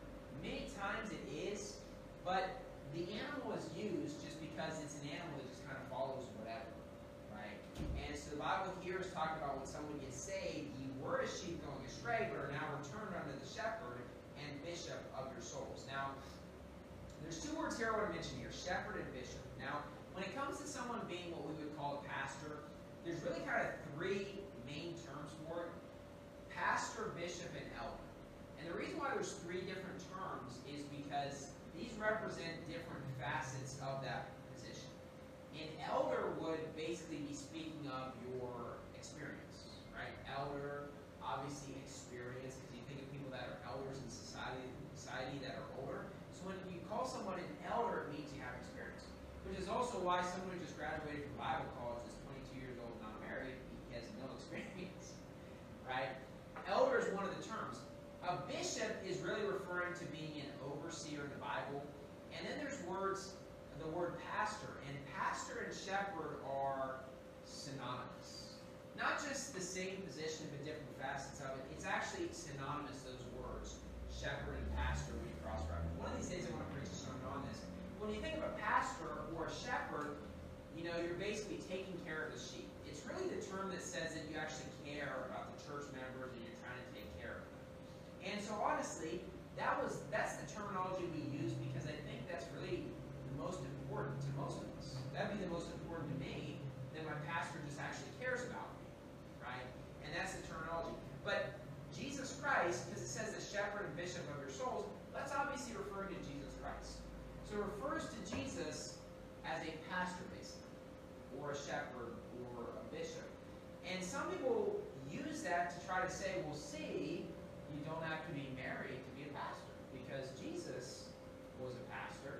Many times it is, but the animal is used just because it's an animal that just kind of follows whatever, right? And so the Bible here is talking about when someone gets saved, ye were a sheep going astray, but are now returned unto the shepherd and bishop of your souls. Now, there's two words here I want to mention here, shepherd and bishop. Now, when it comes to someone being what we would call a pastor, there's really kind of three main terms for it. Pastor, bishop, and elder. And the reason why there's three different terms is because these represent different facets of that position. An elder would basically be speaking of your experience, right? Elder, obviously experience, because you think of people that are elders in society, society that are older. So when you call someone an elder, it means you have experience. Which is also why someone who just graduated from Bible college is twenty-two years old and not married. He has no experience, right? Elder is one of the terms. A bishop is really referring to being an overseer in the Bible. And then there's words, the word pastor. And pastor and shepherd are synonymous. Not just the same position, but different facets of it. It's actually synonymous, those words, shepherd and pastor, when you cross-reference. One of these days I want to preach a sermon on this. When you think of a pastor or a shepherd, you know, you're basically taking care of the sheep. It's really the term that says that you actually care about the church members and you're trying to take care of them. And so honestly, that was that's the terminology we use because I think that's really the most important to most of us. That'd be the most important to me that my pastor just actually cares about me, right? And that's the terminology. But Jesus Christ, because it says the shepherd and bishop of your souls, that's obviously referring to Jesus Christ. So it refers to Jesus as a pastor, basically, or a shepherd, or a bishop. And some people use that to try to say, well, see, you don't have to be married to be a pastor, because Jesus was a pastor,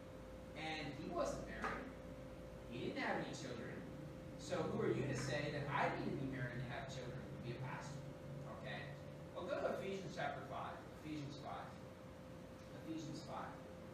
and he wasn't married. He didn't have any children. So who are you to say that I need to be married to have children to be a pastor? Okay? Well, go to Ephesians chapter five. Ephesians five. Ephesians five.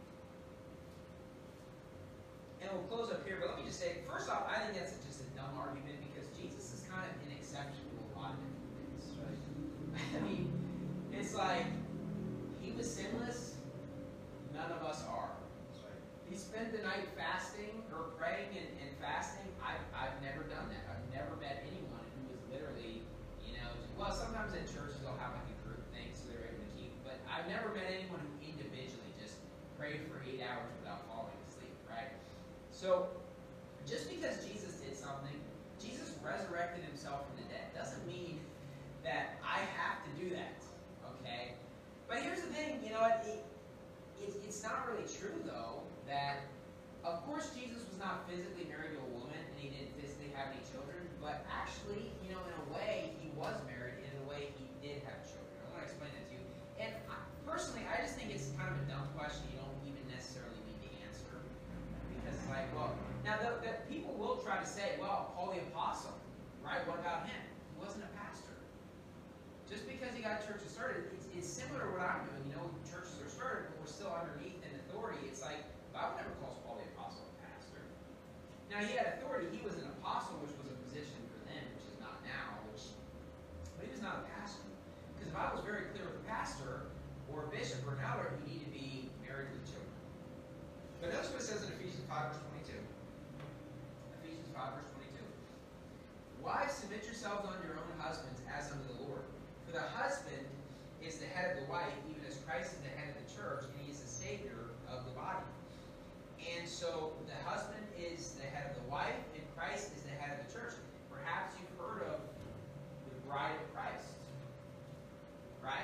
And we'll close up here, but let me just say, first off, I think that's just a dumb argument because Jesus is kind of an exception to a lot of different things, right? I mean, it's like, he was sinless, none of us are. Right. He spent the night fasting, or praying and, and fasting. I've, I've never done that. I've never met anyone who was literally, you know, well, sometimes at churches they'll have like a group thing so they're able to keep, but I've never met anyone who individually just prayed for eight hours without falling asleep, right? So, just because Jesus did something, Jesus resurrected himself from the dead, doesn't mean that I have to do that, okay? But here's the thing, you know, it, it, it, it's not really true, though, that, of course, Jesus was not physically married to a woman, and he didn't physically have any children, but actually, you know, in a way, he was married, and in a way, he did have children. I want to explain that to you. And I, personally, I just think it's kind of a dumb question you don't even necessarily need to answer. Because it's like, well, now the, the people will try to say, well, Paul the Apostle, right? What about him? He wasn't a pastor. Just because he got churches started, it's, it's similar to what I'm doing. You know, churches are started, but we're still underneath an authority. It's like, the Bible never calls Paul the Apostle a pastor. Now, he had authority. He was an apostle, which was a position for them, which is not now. Which, but he was not a pastor. Because the Bible is very clear with a pastor, or a bishop, or an elder, you need to be married with children. But notice what it says in Ephesians five, verse twenty-two. Ephesians five, verse twenty-two. Wives, submit yourselves unto your own husbands as unto the Lord. For the husband is the head of the wife, even as Christ is the head of the church, and he is the Savior of the body. And so the husband is the head of the wife, and Christ is the head of the church. Perhaps you've heard of the bride of Christ, right?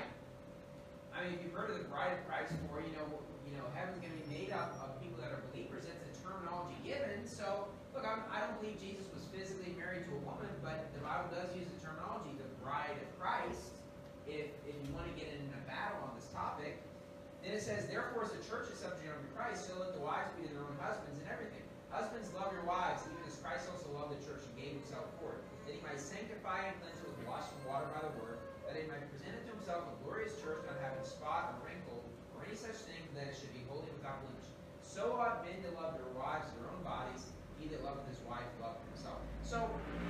I mean, if you've heard of the bride of Christ before, you know, you know, heaven's going to be made up of people that are believers. That's a terminology given. So, look, I'm, I don't believe Jesus was physically married to a woman, but the Bible does use the terminology, the bride of Christ. If, if you want to get in a battle on this topic, then it says, therefore, as the church is subject unto Christ, so let the wives be to their own husbands in everything. Husbands, love your wives, even as Christ also loved the church and gave himself for it, that he might sanctify and cleanse it with wash from water by the word, that he might present it to himself a glorious church, not having spot or wrinkle or any such thing, that it should be holy without blemish. So ought men to love their wives, their own bodies. He that loveth his wife loveth himself. So,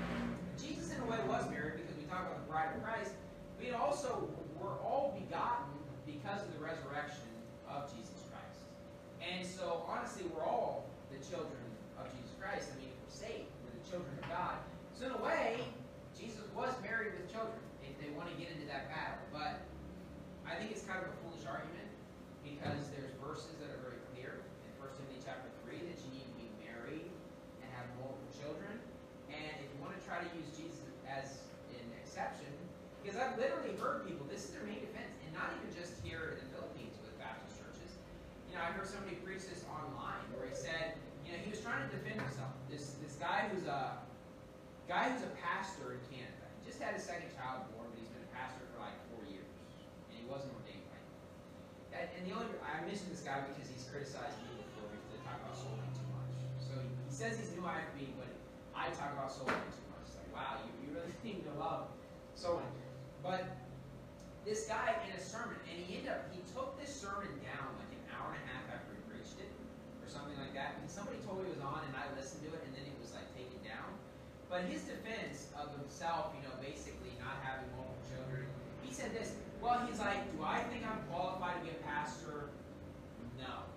Jesus in a way was married because we talk about the bride of Christ. We also were all begotten because of the resurrection of Jesus Christ. And so, honestly, we're all the children of Jesus Christ. I mean, if we're saved, we're the children of God. So, in a way, Jesus was married with children, if they want to get into that battle. But I think it's kind of a foolish argument because there's verses that are very clear in First Timothy chapter three that you need to be married and have multiple children. And if you want to try to use Jesus as an exception, because I've literally heard people, this is their main defense, and not even just here in the Philippines with Baptist churches. You know, I heard somebody preach this online where he said, you know, he was trying to defend himself. This this guy who's a guy who's a pastor in Canada. He just had his second child born, but he's been a pastor for like four years, and he wasn't ordained by him. And, and the only I mentioned this guy because he's criticized me before because I talk about soul winning too much. So he, he says he's new I F B, but I talk about soul winning too much. It's like, wow, you, you really seem to love soul winning. But this guy in a sermon, and he ended up, he took this sermon down like an hour and a half after he preached it, or something like that. And somebody told me it was on, and I listened to it, and then it was like taken down. But his defense of himself, you know, basically not having multiple children, he said this. Well, he's like, do I think I'm qualified to be a pastor? No.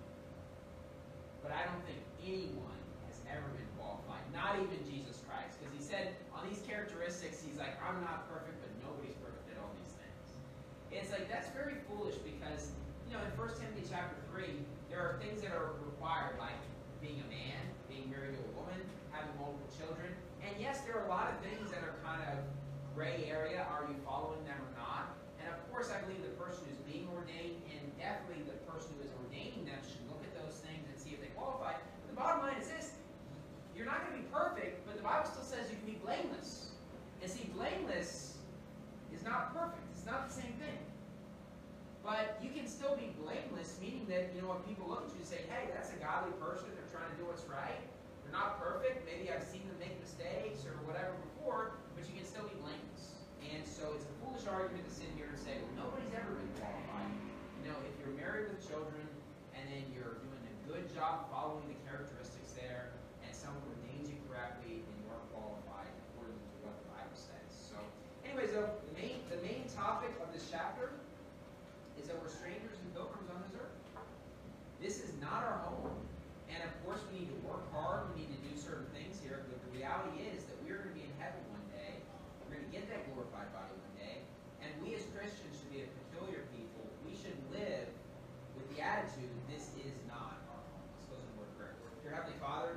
But I don't think anyone has ever been qualified, not even Jesus Christ. Because he said on these characteristics, he's like, I'm not perfect, but nobody's perfect at all these things. It's like, that's very foolish because, you know, in First Timothy chapter three, there are things that are required, like being a man, being married to a woman, having multiple children. And yes, there are a lot of things that are kind of gray area. Are you following them or not? And of course, I believe the person who's being ordained, and definitely the person who is ordaining them, should look at those things and see if they qualify. But the bottom line is this: you're not going to be perfect, but the Bible still says you can be blameless. And see, blameless is not perfect. It's not the same thing. But you can still be blameless, meaning that, you know, when people look at you and say, hey, that's a godly person, they're trying to do what's right. They're not perfect. Maybe I've seen them make mistakes or whatever before, but you can still be blameless. And so it's a foolish argument to sit here and say, well, nobody's ever been qualified. You know, if you're married with children and then you're doing a good job following the characteristics there, and someone ordains you correctly, then you are qualified according to what the Bible says. So, anyways, though, the main the main topic of this chapter is that we're strangers and pilgrims on this earth. This is not our home. And of course, we need to work hard. We need to do certain things here. But the reality is that we're going to be in heaven one day. We're going to get that glorified body one day. And we as Christians should be a peculiar people. We should live with the attitude, this is not our home. Let's close in a word of prayer. Dear Heavenly Father,